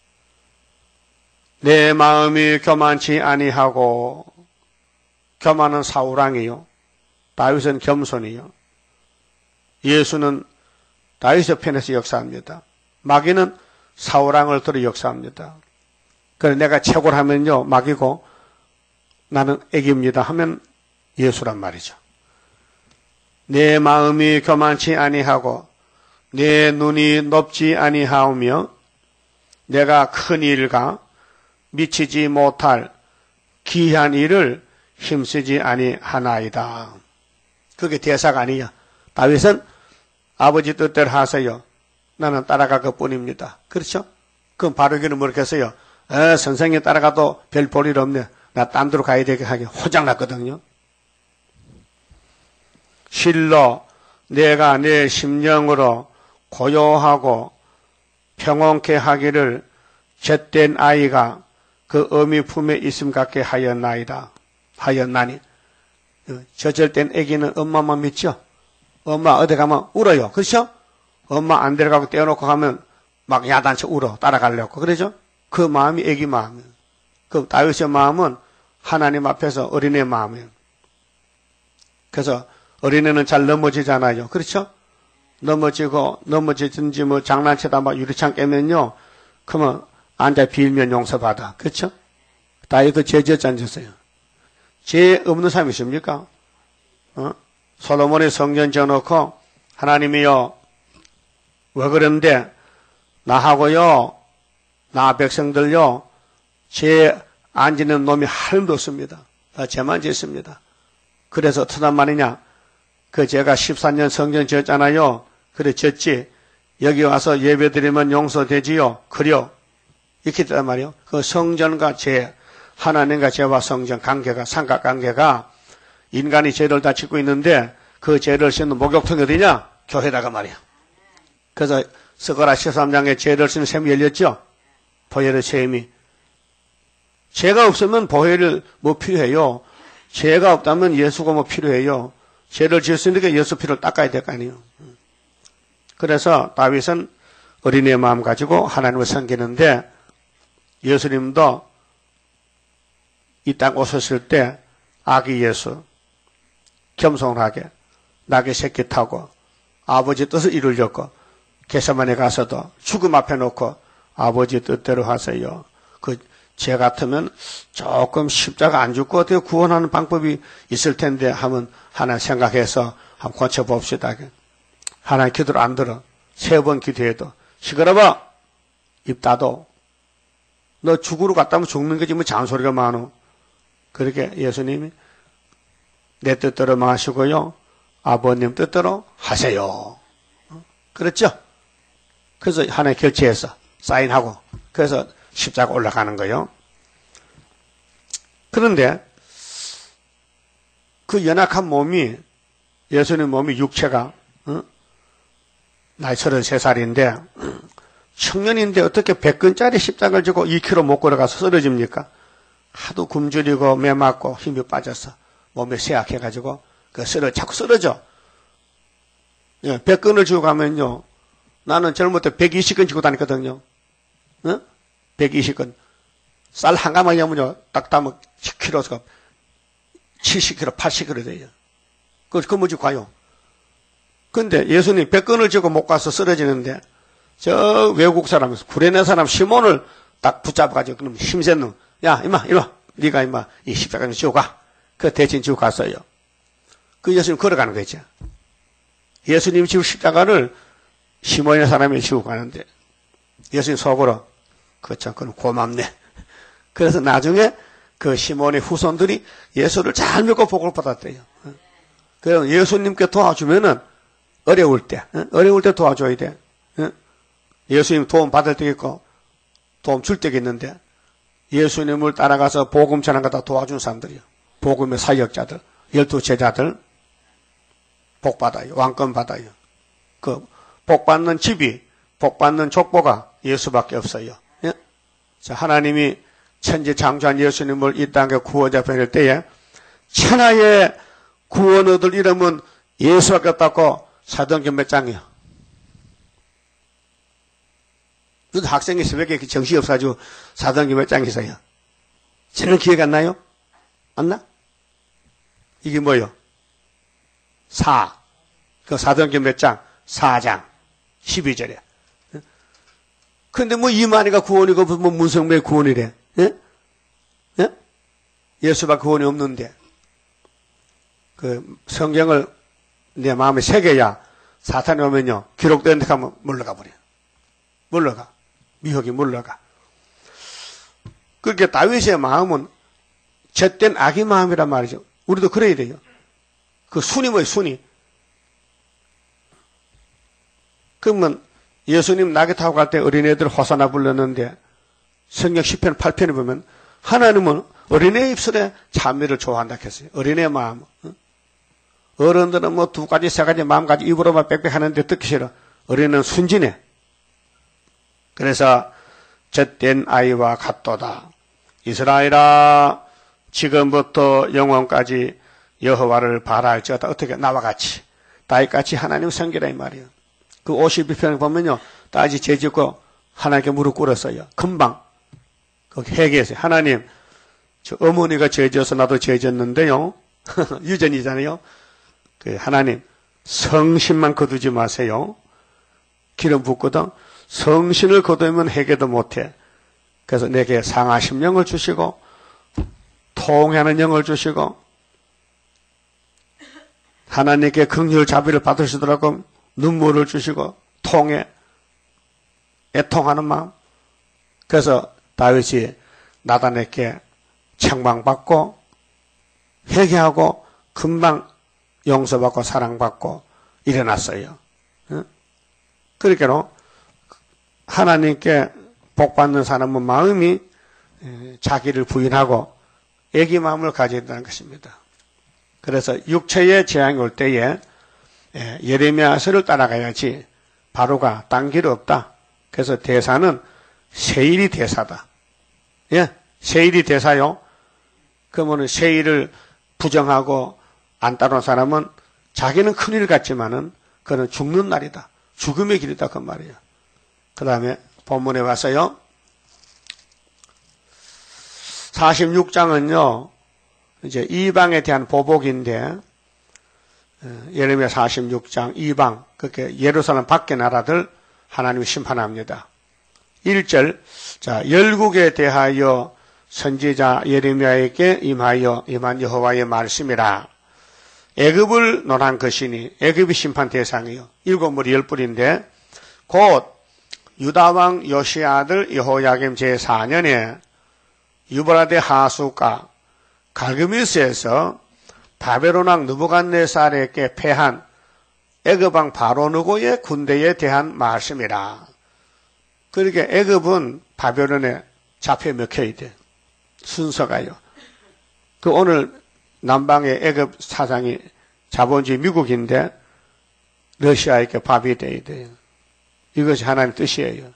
Speaker 1: 내 마음이 교만치 아니하고 교만은 사우랑이요. 다윗은 겸손이요. 예수는 다윗의 편에서 역사합니다. 마귀는 사우랑을 들어 역사합니다. 그래 내가 최고를 하면요 마귀고 나는 애기입니다 하면 예수란 말이죠. 내 마음이 교만치 아니하고 내 눈이 높지 아니하오며 내가 큰 일과 미치지 못할 귀한 일을 힘쓰지 아니하나이다. 그게 대사가 아니야. 다윗은 아버지 뜻대로 하세요. 나는 따라갈 것뿐입니다. 그렇죠? 그럼 바로기는 뭐겠어요? 에, 선생님 따라가도 별 볼일 없네. 나 딴 데로 가야 되게 하게 호장났거든요. 실로 내가 내 심령으로 고요하고 평온케 하기를 젖된 아이가 그 어미 품에 있음 같게 하였나이다. 하였나니. 젖을 애기는 엄마만 믿죠? 엄마 어디 가면 울어요. 그렇죠? 엄마 안 데려가고 떼어놓고 가면 막 야단쳐 울어. 따라가려고. 그러죠? 그 마음이 애기 마음이에요. 그 다윗의 마음은 하나님 앞에서 어린애 마음이에요. 그래서 어린애는 잘 넘어지잖아요. 그렇죠? 넘어지고 넘어지든지 뭐 장난치다 막 유리창 깨면요. 그러면 앉아 빌면 용서받아. 그렇죠? 다윗 그 죄지었지 않으셨어요? 죄 없는 사람이 있습니까? 어? 솔로몬이 성전 지어놓고 하나님이요 왜 그런데 나하고요 나 백성들요 죄 안 지는 놈이 한 놈도 없습니다. 다 죄만 짓습니다. 그래서 어떠단 말이냐? 그 제가 십사 년 성전 지었잖아요. 그래 졌지. 여기 와서 예배드리면 용서되지요. 그려. 이렇게 됐단 말이에요. 그 성전과 죄, 하나님과 죄와 성전 관계가, 삼각관계가 인간이 죄를 다 짓고 있는데 그 죄를 씻는 목욕통이 어디냐? 교회다가 말이야. 그래서 스가랴 십삼 장에 죄를 씻는 셈이 열렸죠? 보혈의 셈이. 죄가 없으면 보혈을 뭐 필요해요? 죄가 없다면 예수가 뭐 필요해요? 죄를 지었으니까 예수 피를 닦아야 될 거 아니에요. 그래서 다윗은 어린이의 마음 가지고 하나님을 섬기는데 예수님도 이 땅 오셨을 때 아기 예수 겸손하게 낙의 새끼 타고 아버지 뜻을 이루려고 겟세마네 가서도 죽음 앞에 놓고 아버지 뜻대로 하세요. 그 죄 같으면 조금 십자가 안 죽고 어떻게 구원하는 방법이 있을 텐데 하면 하나 생각해서 한번 고쳐봅시다. 하나님 기도를 안 들어. 세 번 기도해도 시끄러워. 입 닫어. 너 죽으러 갔다면 죽는 거지 뭐 잔소리가 많어. 그렇게 예수님이 내 뜻대로 마시고요. 아버님 뜻대로 하세요. 그렇죠? 그래서 하나님 결제해서 사인하고 그래서 십자가 올라가는 거예요. 그런데 그 연약한 몸이 예수님 몸이 육체가 어? 나이 서른세 살인데 청년인데 어떻게 백 근짜리 십자가를 지고 이 킬로미터 못 걸어가서 쓰러집니까? 하도 굶주리고 매맞고 힘이 빠져서 몸이 쇠약해가지고 그 쓰러 자꾸 쓰러져. 예, 백 근을 지고 가면요. 나는 젊을 때 백이십 근 지고 다녔거든요. 어? 백이십 근. 쌀 한 가마니 하면요. 딱 담으면 십 킬로그램에서 칠십 킬로그램, 팔십 킬로그램 돼요. 그거 그 뭐지 가요. 근데 예수님 백 근을 지고 못 가서 쓰러지는데 저 외국 사람, 구레네 사람 시몬을 딱 붙잡아가지고 그럼 힘센 놈. 야, 임마, 이리 와. 네가 임마 이 십자가를 지고 가. 그 대신 지고 갔어요. 그 예수님 걸어가는 거죠. 예수님 지고 십자가를 시몬의 사람이 지고 가는데 예수님 속으로 그참 그럼 고맙네. 그래서 나중에 그 시몬의 후손들이 예수를 잘 믿고 복을 받았대요. 그래서 예수님께 도와주면은 어려울 때, 어려울 때 도와줘야 돼. 예수님 도움 받을 때가 있고 도움 줄 때가 있는데 예수님을 따라가서 복음 전한 거 다 도와준 사람들이요. 복음의 사역자들, 열두 제자들 복 받아요. 왕권 받아요. 그 복 받는 집이, 복 받는 족보가 예수밖에 없어요. 예? 자, 하나님이 천지 창조한 예수님을 이 땅에 구원자 보낼 때에 천하의 구원 얻을 이름은 예수밖에 없다고 사도행전 몇 장이요? 무슨 학생이 새벽에 정신이 없어가지고 사도행전 몇 장 있어요? 저는 기억 안 나요? 안 나? 이게 뭐요? 사. 그 사도행전 몇 장? 사 장. 십이 절에. 근데 뭐 이만희가 구원이고 뭐 문성배 구원이래. 예? 예? 예수밖에 구원이 없는데. 그 성경을 내 마음에 새겨야 사탄이 오면요. 기록된 데 가면 물러가 버려. 물러가. 미혹이 물러가. 그렇게 다윗의 마음은 젖된 아기 마음이란 말이죠. 우리도 그래야 돼요. 그 순이 뭐예요, 순이? 그러면 예수님 낙에 타고 갈 때 어린애들 호사나 불렀는데 성경 십 편 팔 편에 보면 하나님은 어린애 입술에 찬미를 좋아한다 했어요. 어린애 마음. 어른들은 뭐 두 가지, 세 가지 마음 가지고 입으로만 빽빽하는데 듣기 싫어. 어린애는 순진해. 그래서 젖된 아이와 같도다. 이스라엘아 지금부터 영원까지 여호와를 바라할지어다. 어떻게 나와 같이 다윗같이 하나님 섬기라 이 말이에요. 그 오십이 편을 보면요. 다윗이 죄짓고 하나님께 무릎 꿇었어요. 금방 거기 회개했어요. 하나님 저 어머니가 죄지어서 나도 죄졌는데요. 유전이잖아요. 그 하나님 성신만 거두지 마세요. 기름 붓거든. 성신을 거두면 회개도 못해. 그래서 내게 상하신 영을 주시고 통하는 영을 주시고 하나님께 긍휼 자비를 받으시더라고 눈물을 주시고 통해 애통하는 마음. 그래서 다윗이 나단에게 책망받고 회개하고 금방 용서받고 사랑받고 일어났어요. 그러니까 하나님께 복받는 사람은 마음이 자기를 부인하고 애기 마음을 가져야 된다는 것입니다. 그래서 육체의 재앙이 올 때에 예레미야서를 따라가야지 바로가 딴 길 없다. 그래서 대사는 세일이 대사다. 예, 세일이 대사요. 그러면 세일을 부정하고 안 따르는 사람은 자기는 큰일 같지만은 그는 죽는 날이다. 죽음의 길이다 그 말이에요. 그 다음에 본문에 와서요. 사십육 장은요. 이제 이방에 대한 보복인데 예레미야 사십육 장 이방 그렇게 예루살렘 밖의 나라들 하나님이 심판합니다. 일 절 자 열국에 대하여 선지자 예레미야에게 임하여 임한 여호와의 말씀이라. 애굽을 논한 것이니 애굽이 심판 대상이요. 일곱 무리 열 뿔인데 곧 유다왕 요시야 아들 여호야김 제사 년에 유브라데 하수가 갈그미스에서 바벨론왕 느부갓네살에게 패한 애굽왕 바로느고의 군대에 대한 말씀이라. 그러니까 애굽은 바벨론에 잡혀 먹혀야 돼. 순서가요. 그 오늘 남방의 애굽 사장이 자본주의 미국인데 러시아에게 밥이 돼야 돼요. 이것이 하나님의 뜻이에요.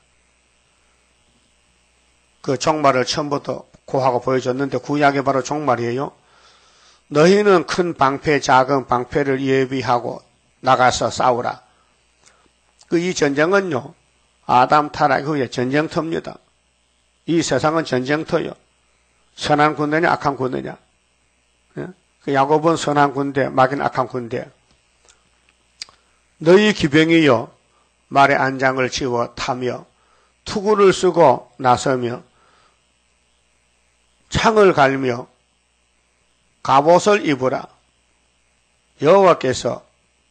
Speaker 1: 그 종말을 처음부터 고하고 보여줬는데 구약이 바로 종말이에요. 너희는 큰 방패, 작은 방패를 예비하고 나가서 싸우라. 그 이 전쟁은요. 아담 타락 후에 전쟁터입니다. 이 세상은 전쟁터요. 선한 군대냐 악한 군대냐. 예? 그 야곱은 선한 군대, 마귀는 악한 군대. 너희 기병이요. 말의 안장을 지워 타며 투구를 쓰고 나서며 창을 갈며 갑옷을 입으라. 여호와께서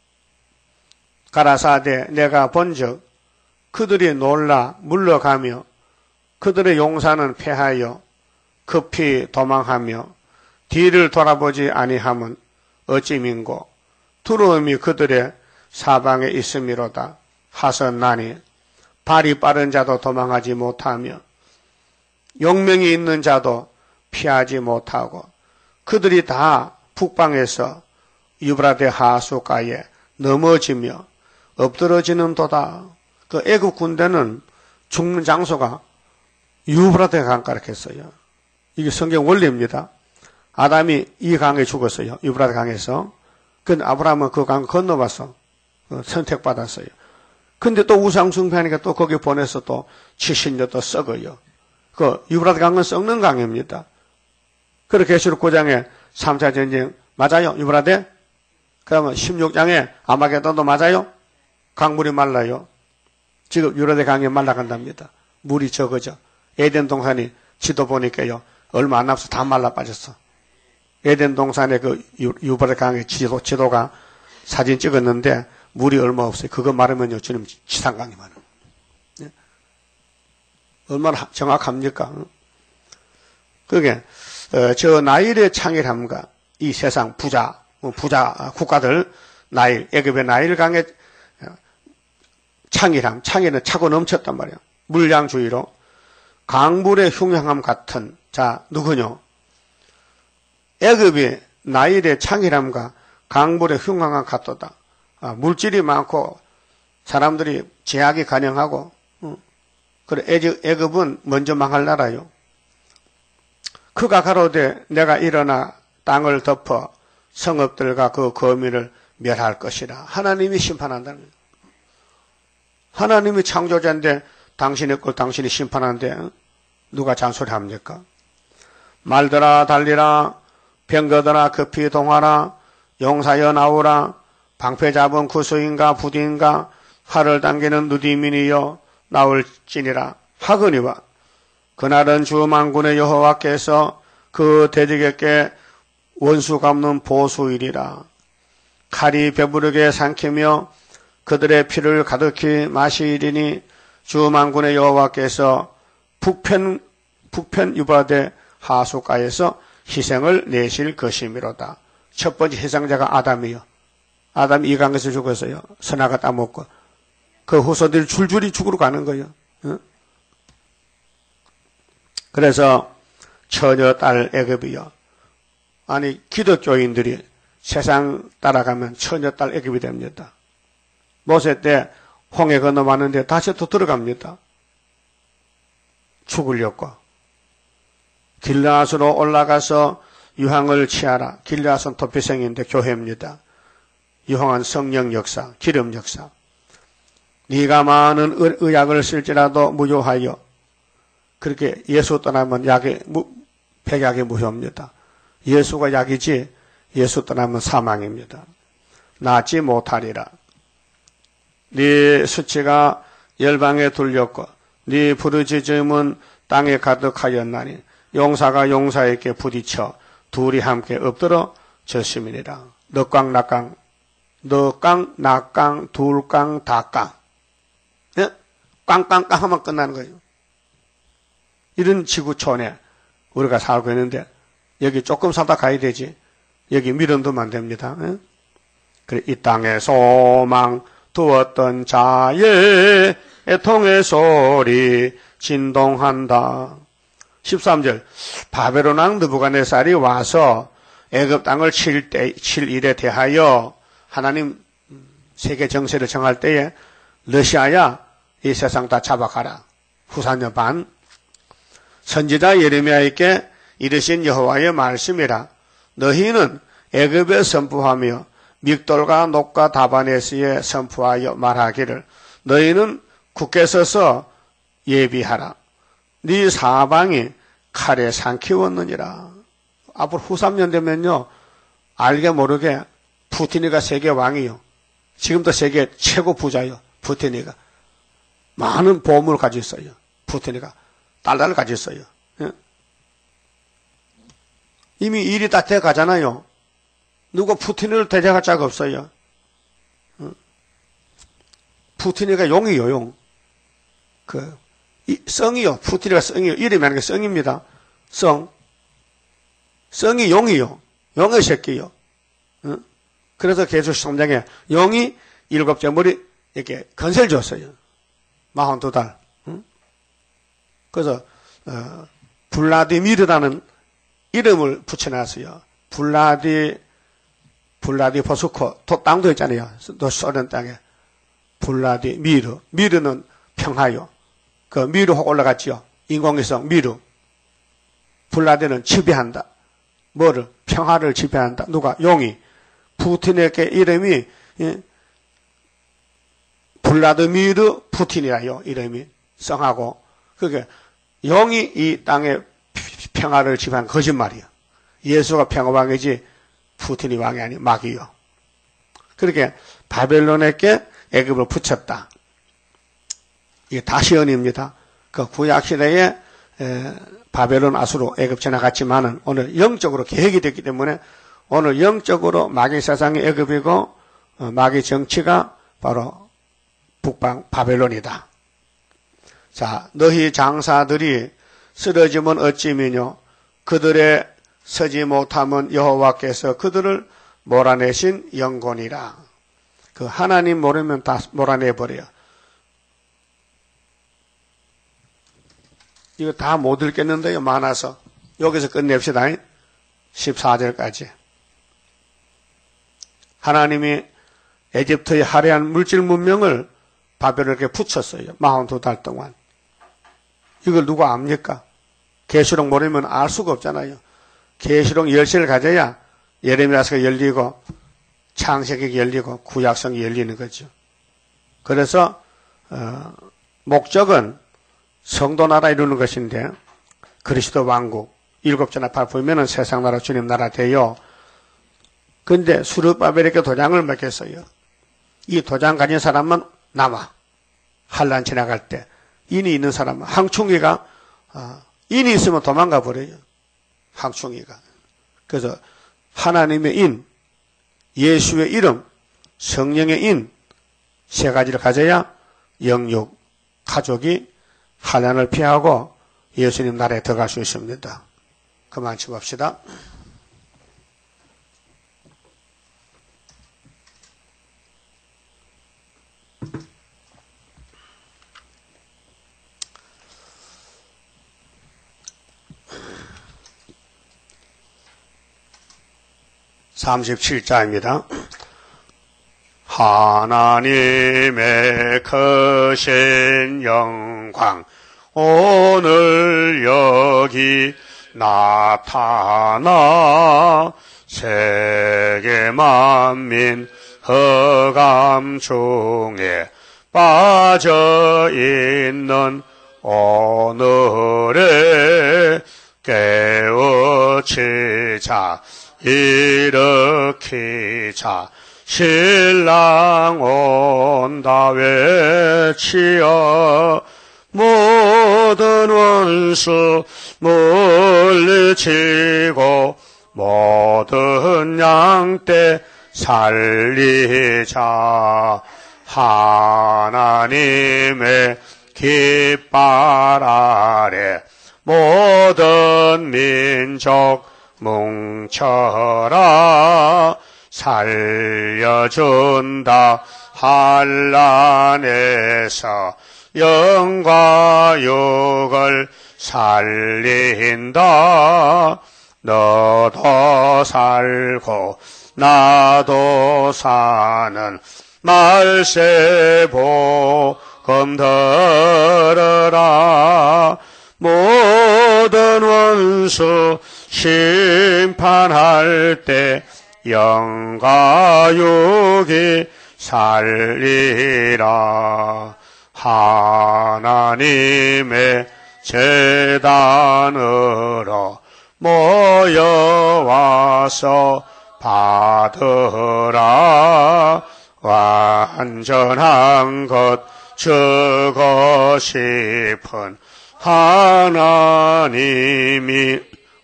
Speaker 1: 가라사대 내가 본즉 그들이 놀라 물러가며 그들의 용사는 패하여 급히 도망하며 뒤를 돌아보지 아니함은 어찌 민고 두려움이 그들의 사방에 있음이로다 하셨나니 발이 빠른 자도 도망하지 못하며 용명이 있는 자도 피하지 못하고 그들이 다 북방에서 유브라데 하수가에 넘어지며 엎드러지는 도다. 그 애굽 군대는 죽는 장소가 유브라데 강가라 했어요. 이게 성경 원리입니다. 아담이 이 강에 죽었어요. 유브라데 강에서. 근데 아브라함은 그 강 건너와서 선택받았어요. 근데 또 우상숭배하니까 또 거기 보내서 또 칠십 년 또 썩어요. 그 유브라데 강은 썩는 강입니다. 그렇게 계시록 구 장에 삼 차 전쟁 맞아요? 유브라데? 그러면 십육 장에 아마게돈도 맞아요? 강물이 말라요. 지금 유브라데 강이 말라간답니다. 물이 적어져. 에덴 동산이 지도 보니까요. 얼마 안 남아서 다 말라 빠졌어. 에덴 동산의 그 유브라데 강의 지도, 지도가 사진 찍었는데 물이 얼마 없어요. 그거 말하면요. 주님 지상강이 많아요. 네? 얼마나 정확합니까? 그게 어, 저 나일의 창일함과 이 세상 부자 부자 국가들 나일 애굽의 나일 강의 창일함 창에는 차고 넘쳤단 말이에요. 물량주의로 강물의 흉향함 같은 자 누구뇨? 애굽이 나일의 창일함과 강물의 흉향함 같도다. 아, 물질이 많고 사람들이 제약이 가능하고 어. 그래 애굽은 먼저 망할 나라요. 그가 가로되 내가 일어나 땅을 덮어 성읍들과 그 거민을 멸할 것이라. 하나님이 심판한다는 거예요. 하나님이 창조자인데 당신의 걸 당신이 심판하는데 누가 잔소리합니까? 말들아 달리라 병거들아 급히 동하라 용사여 나오라 방패 잡은 구수인가 부디인가 활을 당기는 누디민이여 나올지니라 하거니와 그날은 주 만군의 여호와께서 그 대적에게 원수 갚는 보수일이라. 칼이 배부르게 삼키며 그들의 피를 가득히 마시리니 주 만군의 여호와께서 북편 북편 유브라데 하수가에서 희생을 내실 것이미로다. 첫 번째 희생자가 아담이요. 아담이 이 강에서 죽었어요. 선악을 따먹고. 그 후손들이 줄줄이 죽으러 가는 거예요. 어? 그래서 처녀 딸 애굽이요. 아니 기독교인들이 세상 따라가면 처녀 딸 애굽이 됩니다. 모세 때 홍해 건너왔는데 다시 또 들어갑니다. 죽으려고. 길르앗으로 올라가서 유황을 취하라. 길르앗은 도피성인데 교회입니다. 유황한 성령 역사, 기름 역사. 네가 많은 의약을 쓸지라도 무효하여. 그렇게 예수 떠나면 약이, 백약이 무효입니다. 예수가 약이지 예수 떠나면 사망입니다. 낫지 못하리라. 네 수치가 열방에 둘렸고 네 부르짖음은 땅에 가득하였나니 용사가 용사에게 부딪혀 둘이 함께 엎드러 졌음이니라. 넉강 낙강 넉강 낙강 둘강 다강. 예? 깡깡깡 하면 끝나는 거예요. 이런 지구촌에 우리가 살고 있는데 여기 조금 살다 가야 되지. 여기 미련도만 됩니다. 예? 그래 이 땅에 소망 두었던 자의 애통의 소리 진동한다. 십삼 절 바벨론 왕 느부갓네살이 와서 애굽 땅을 칠 때, 칠 일에 대하여 하나님 세계 정세를 정할 때에 러시아야 이 세상 다 잡아가라. 후사녀 반. 선지자 예레미야에게 이르신 여호와의 말씀이라. 너희는 애굽에 선포하며 믹돌과 녹과 다바네스에 선포하여 말하기를 너희는 굳게 서서 예비하라. 네 사방이 칼에 삼키웠느니라. 앞으로 후 삼 년 되면요. 알게 모르게 푸틴이가 세계 왕이요. 지금도 세계 최고 부자요. 푸틴이가. 많은 보물을 가지고 있어요. 푸틴이가. 달러를 가지고 있어요. 예? 이미 일이 다 돼가잖아요. 누가 푸틴을 대적할 자가 없어요. 어? 푸틴이가 용이요, 용. 그, 이, 성이요. 푸틴이가 성이요. 이름이 아니라 성입니다. 성. 성이 용이요. 용의 새끼요. 어? 그래서 계속 성장에 용이 일곱 점머리 이렇게 건세를 줬어요. 마흔두 달. 어? 그래서, 어, 블라디미르라는 이름을 붙여놨어요. 블라디, 블라디 포스코, 또 땅도 있잖아요. 또 소련 땅에. 블라디 미르. 미르는 평화요. 그 미르 혹 올라갔지요. 인공위성 미르. 블라디는 지배한다. 뭐를? 평화를 지배한다. 누가? 용이. 푸틴에게 이름이, 예? 블라드미르 푸틴이라요. 이름이. 성하고. 그게 용이 이 땅에 평화를 지배한 거짓말이요. 예수가 평화왕이지 푸틴이 왕이 아니 마귀요. 그렇게 바벨론에게 애굽을 붙였다. 이게 다시언입니다. 그 구약시대에 바벨론 아수로 애굽 지나갔지만은 오늘 영적으로 계획이 됐기 때문에 오늘 영적으로 마귀 세상이 애굽이고 마귀 정치가 바로 북방 바벨론이다. 자, 너희 장사들이 쓰러지면 어찌미뇨 그들의 서지 못함은 여호와께서 그들을 몰아내신 영곤이라. 그 하나님 모르면 다 몰아내버려요. 이거 다 못 읽겠는데요. 많아서. 여기서 끝냅시다. 십사 절까지. 하나님이 에집트의 화려한 물질 문명을 바벨론에게 붙였어요. 마흔두 달 동안. 이걸 누가 압니까? 계시록 모르면 알 수가 없잖아요. 계시록 열쇠를 가져야 예레미야서가 열리고 창세기가 열리고 구약성이 열리는 거죠. 그래서 어, 목적은 성도 나라 이루는 것인데 그리스도 왕국 일곱 전합을 보면은 세상 나라 주님 나라 돼요. 근데 수르바벨에게 도장을 맡겼어요. 이 도장 가진 사람은 남아. 한란 지나갈 때 인이 있는 사람은 항충이가 어, 인이 있으면 도망가 버려요. 항충이가. 그래서 하나님의 인, 예수의 이름, 성령의 인 세 가지를 가져야 영육, 가족이 환난을 피하고 예수님 나라에 들어갈 수 있습니다. 그만 치봅시다. 삼십칠 자입니다. 하나님의 크신 영광 오늘 여기 나타나 세계 만민 흑암 중에 빠져 있는 오늘에 깨우치자 일으키자 신랑 온다 외치어 모든 원수 물리치고 모든 양떼 살리자 하나님의 깃발 아래 모든 민족 뭉쳐라 살려준다 환난에서 영과 육을 살린다 너도 살고 나도 사는 말세 복음 들으라 모든 원수 심판할 때 영과 육이 살리라 하나님의 제단으로 모여와서 받으라 완전한 것 주고 싶은 하나님이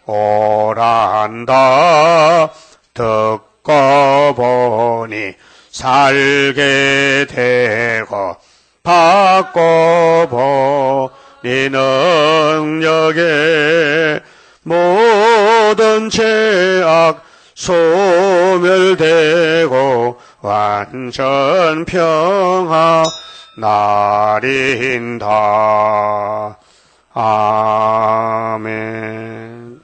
Speaker 1: 오란다 듣고 보니 살게 되고 받고 보니 능력에 모든 죄악 소멸되고 완전 평화 나린다. 아멘.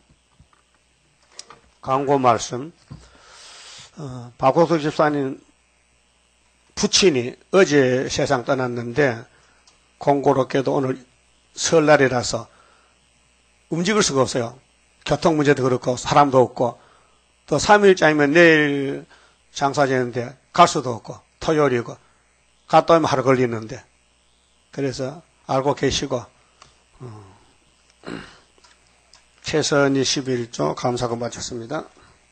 Speaker 1: 광고 말씀. 어, 박호석 집사님 부친이 어제 세상 떠났는데 공고롭게도 오늘 설날이라서 움직일 수가 없어요. 교통 문제도 그렇고 사람도 없고 또 삼 일째이면 내일 장사지는데 갈 수도 없고 토요일이고 갔다 오면 하루 걸리는데 그래서 알고 계시고 어, 최선희 십일 조 감사금 바쳤습니다.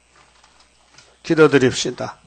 Speaker 1: 기도드립시다.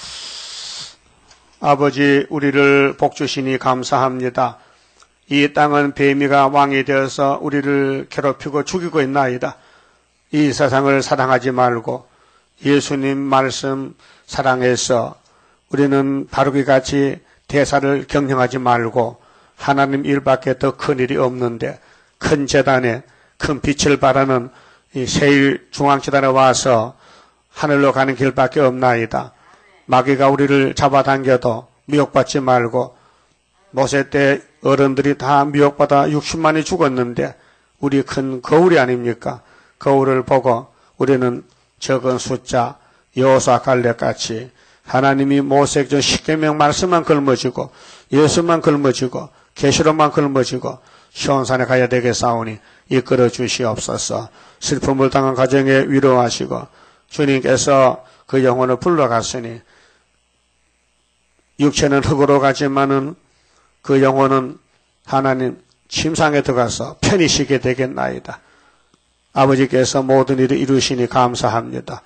Speaker 1: 아버지 우리를 복주시니 감사합니다. 이 땅은 뱀이가 왕이 되어서 우리를 괴롭히고 죽이고 있나이다. 이 세상을 사랑하지 말고 예수님 말씀 사랑해서 우리는 바르기 같이 대사를 경영하지 말고 하나님 일밖에 더 큰 일이 없는데 큰 재단에 큰 빛을 발하는 이 세일 중앙재단에 와서 하늘로 가는 길밖에 없나이다. 마귀가 우리를 잡아당겨도 미혹받지 말고 모세 때 어른들이 다 미혹받아 육십만이 죽었는데 우리 큰 거울이 아닙니까? 거울을 보고 우리는 적은 숫자 여호수아 갈렙같이 하나님이 모세전 십계명 말씀만 걸머지고 예수만 걸머지고 계시록만 걸머지고 시온산에 가야 되겠사오니 이끌어 주시옵소서. 슬픔을 당한 가정에 위로하시고 주님께서 그 영혼을 불러갔으니 육체는 흙으로 가지만은 그 영혼은 하나님 침상에 들어가서 편히 쉬게 되겠나이다. 아버지께서 모든 일을 이루시니 감사합니다.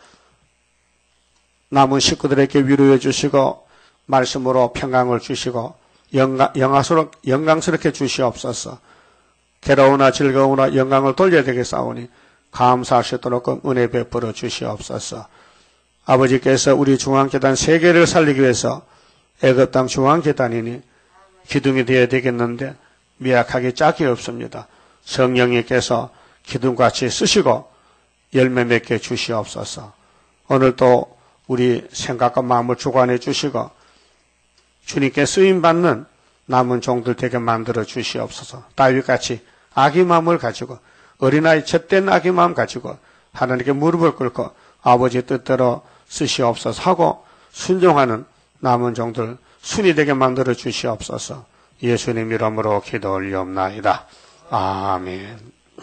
Speaker 1: 남은 식구들에게 위로해 주시고 말씀으로 평강을 주시고 영가, 영화스럽, 영광스럽게 주시옵소서. 괴로우나 즐거우나 영광을 돌려야 되겠사오니 감사할 수 있도록 은혜 베풀어 주시옵소서. 아버지께서 우리 중앙재단 세계를 살리기 위해서 애굽 땅 중앙재단이니 기둥이 되어야 되겠는데 미약하게 짝이 없습니다. 성령님께서 기둥같이 쓰시고 열매 맺게 주시옵소서. 오늘도 우리 생각과 마음을 주관해 주시고 주님께 쓰임받는 남은 종들 되게 만들어 주시옵소서. 다윗같이 아기 마음을 가지고 어린아이 젖된 아기 마음 가지고 하나님께 무릎을 꿇고 아버지 뜻대로 쓰시옵소서 하고 순종하는 남은 종들 순이 되게 만들어 주시옵소서. 예수님 이름으로 기도 올리옵나이다. 아멘.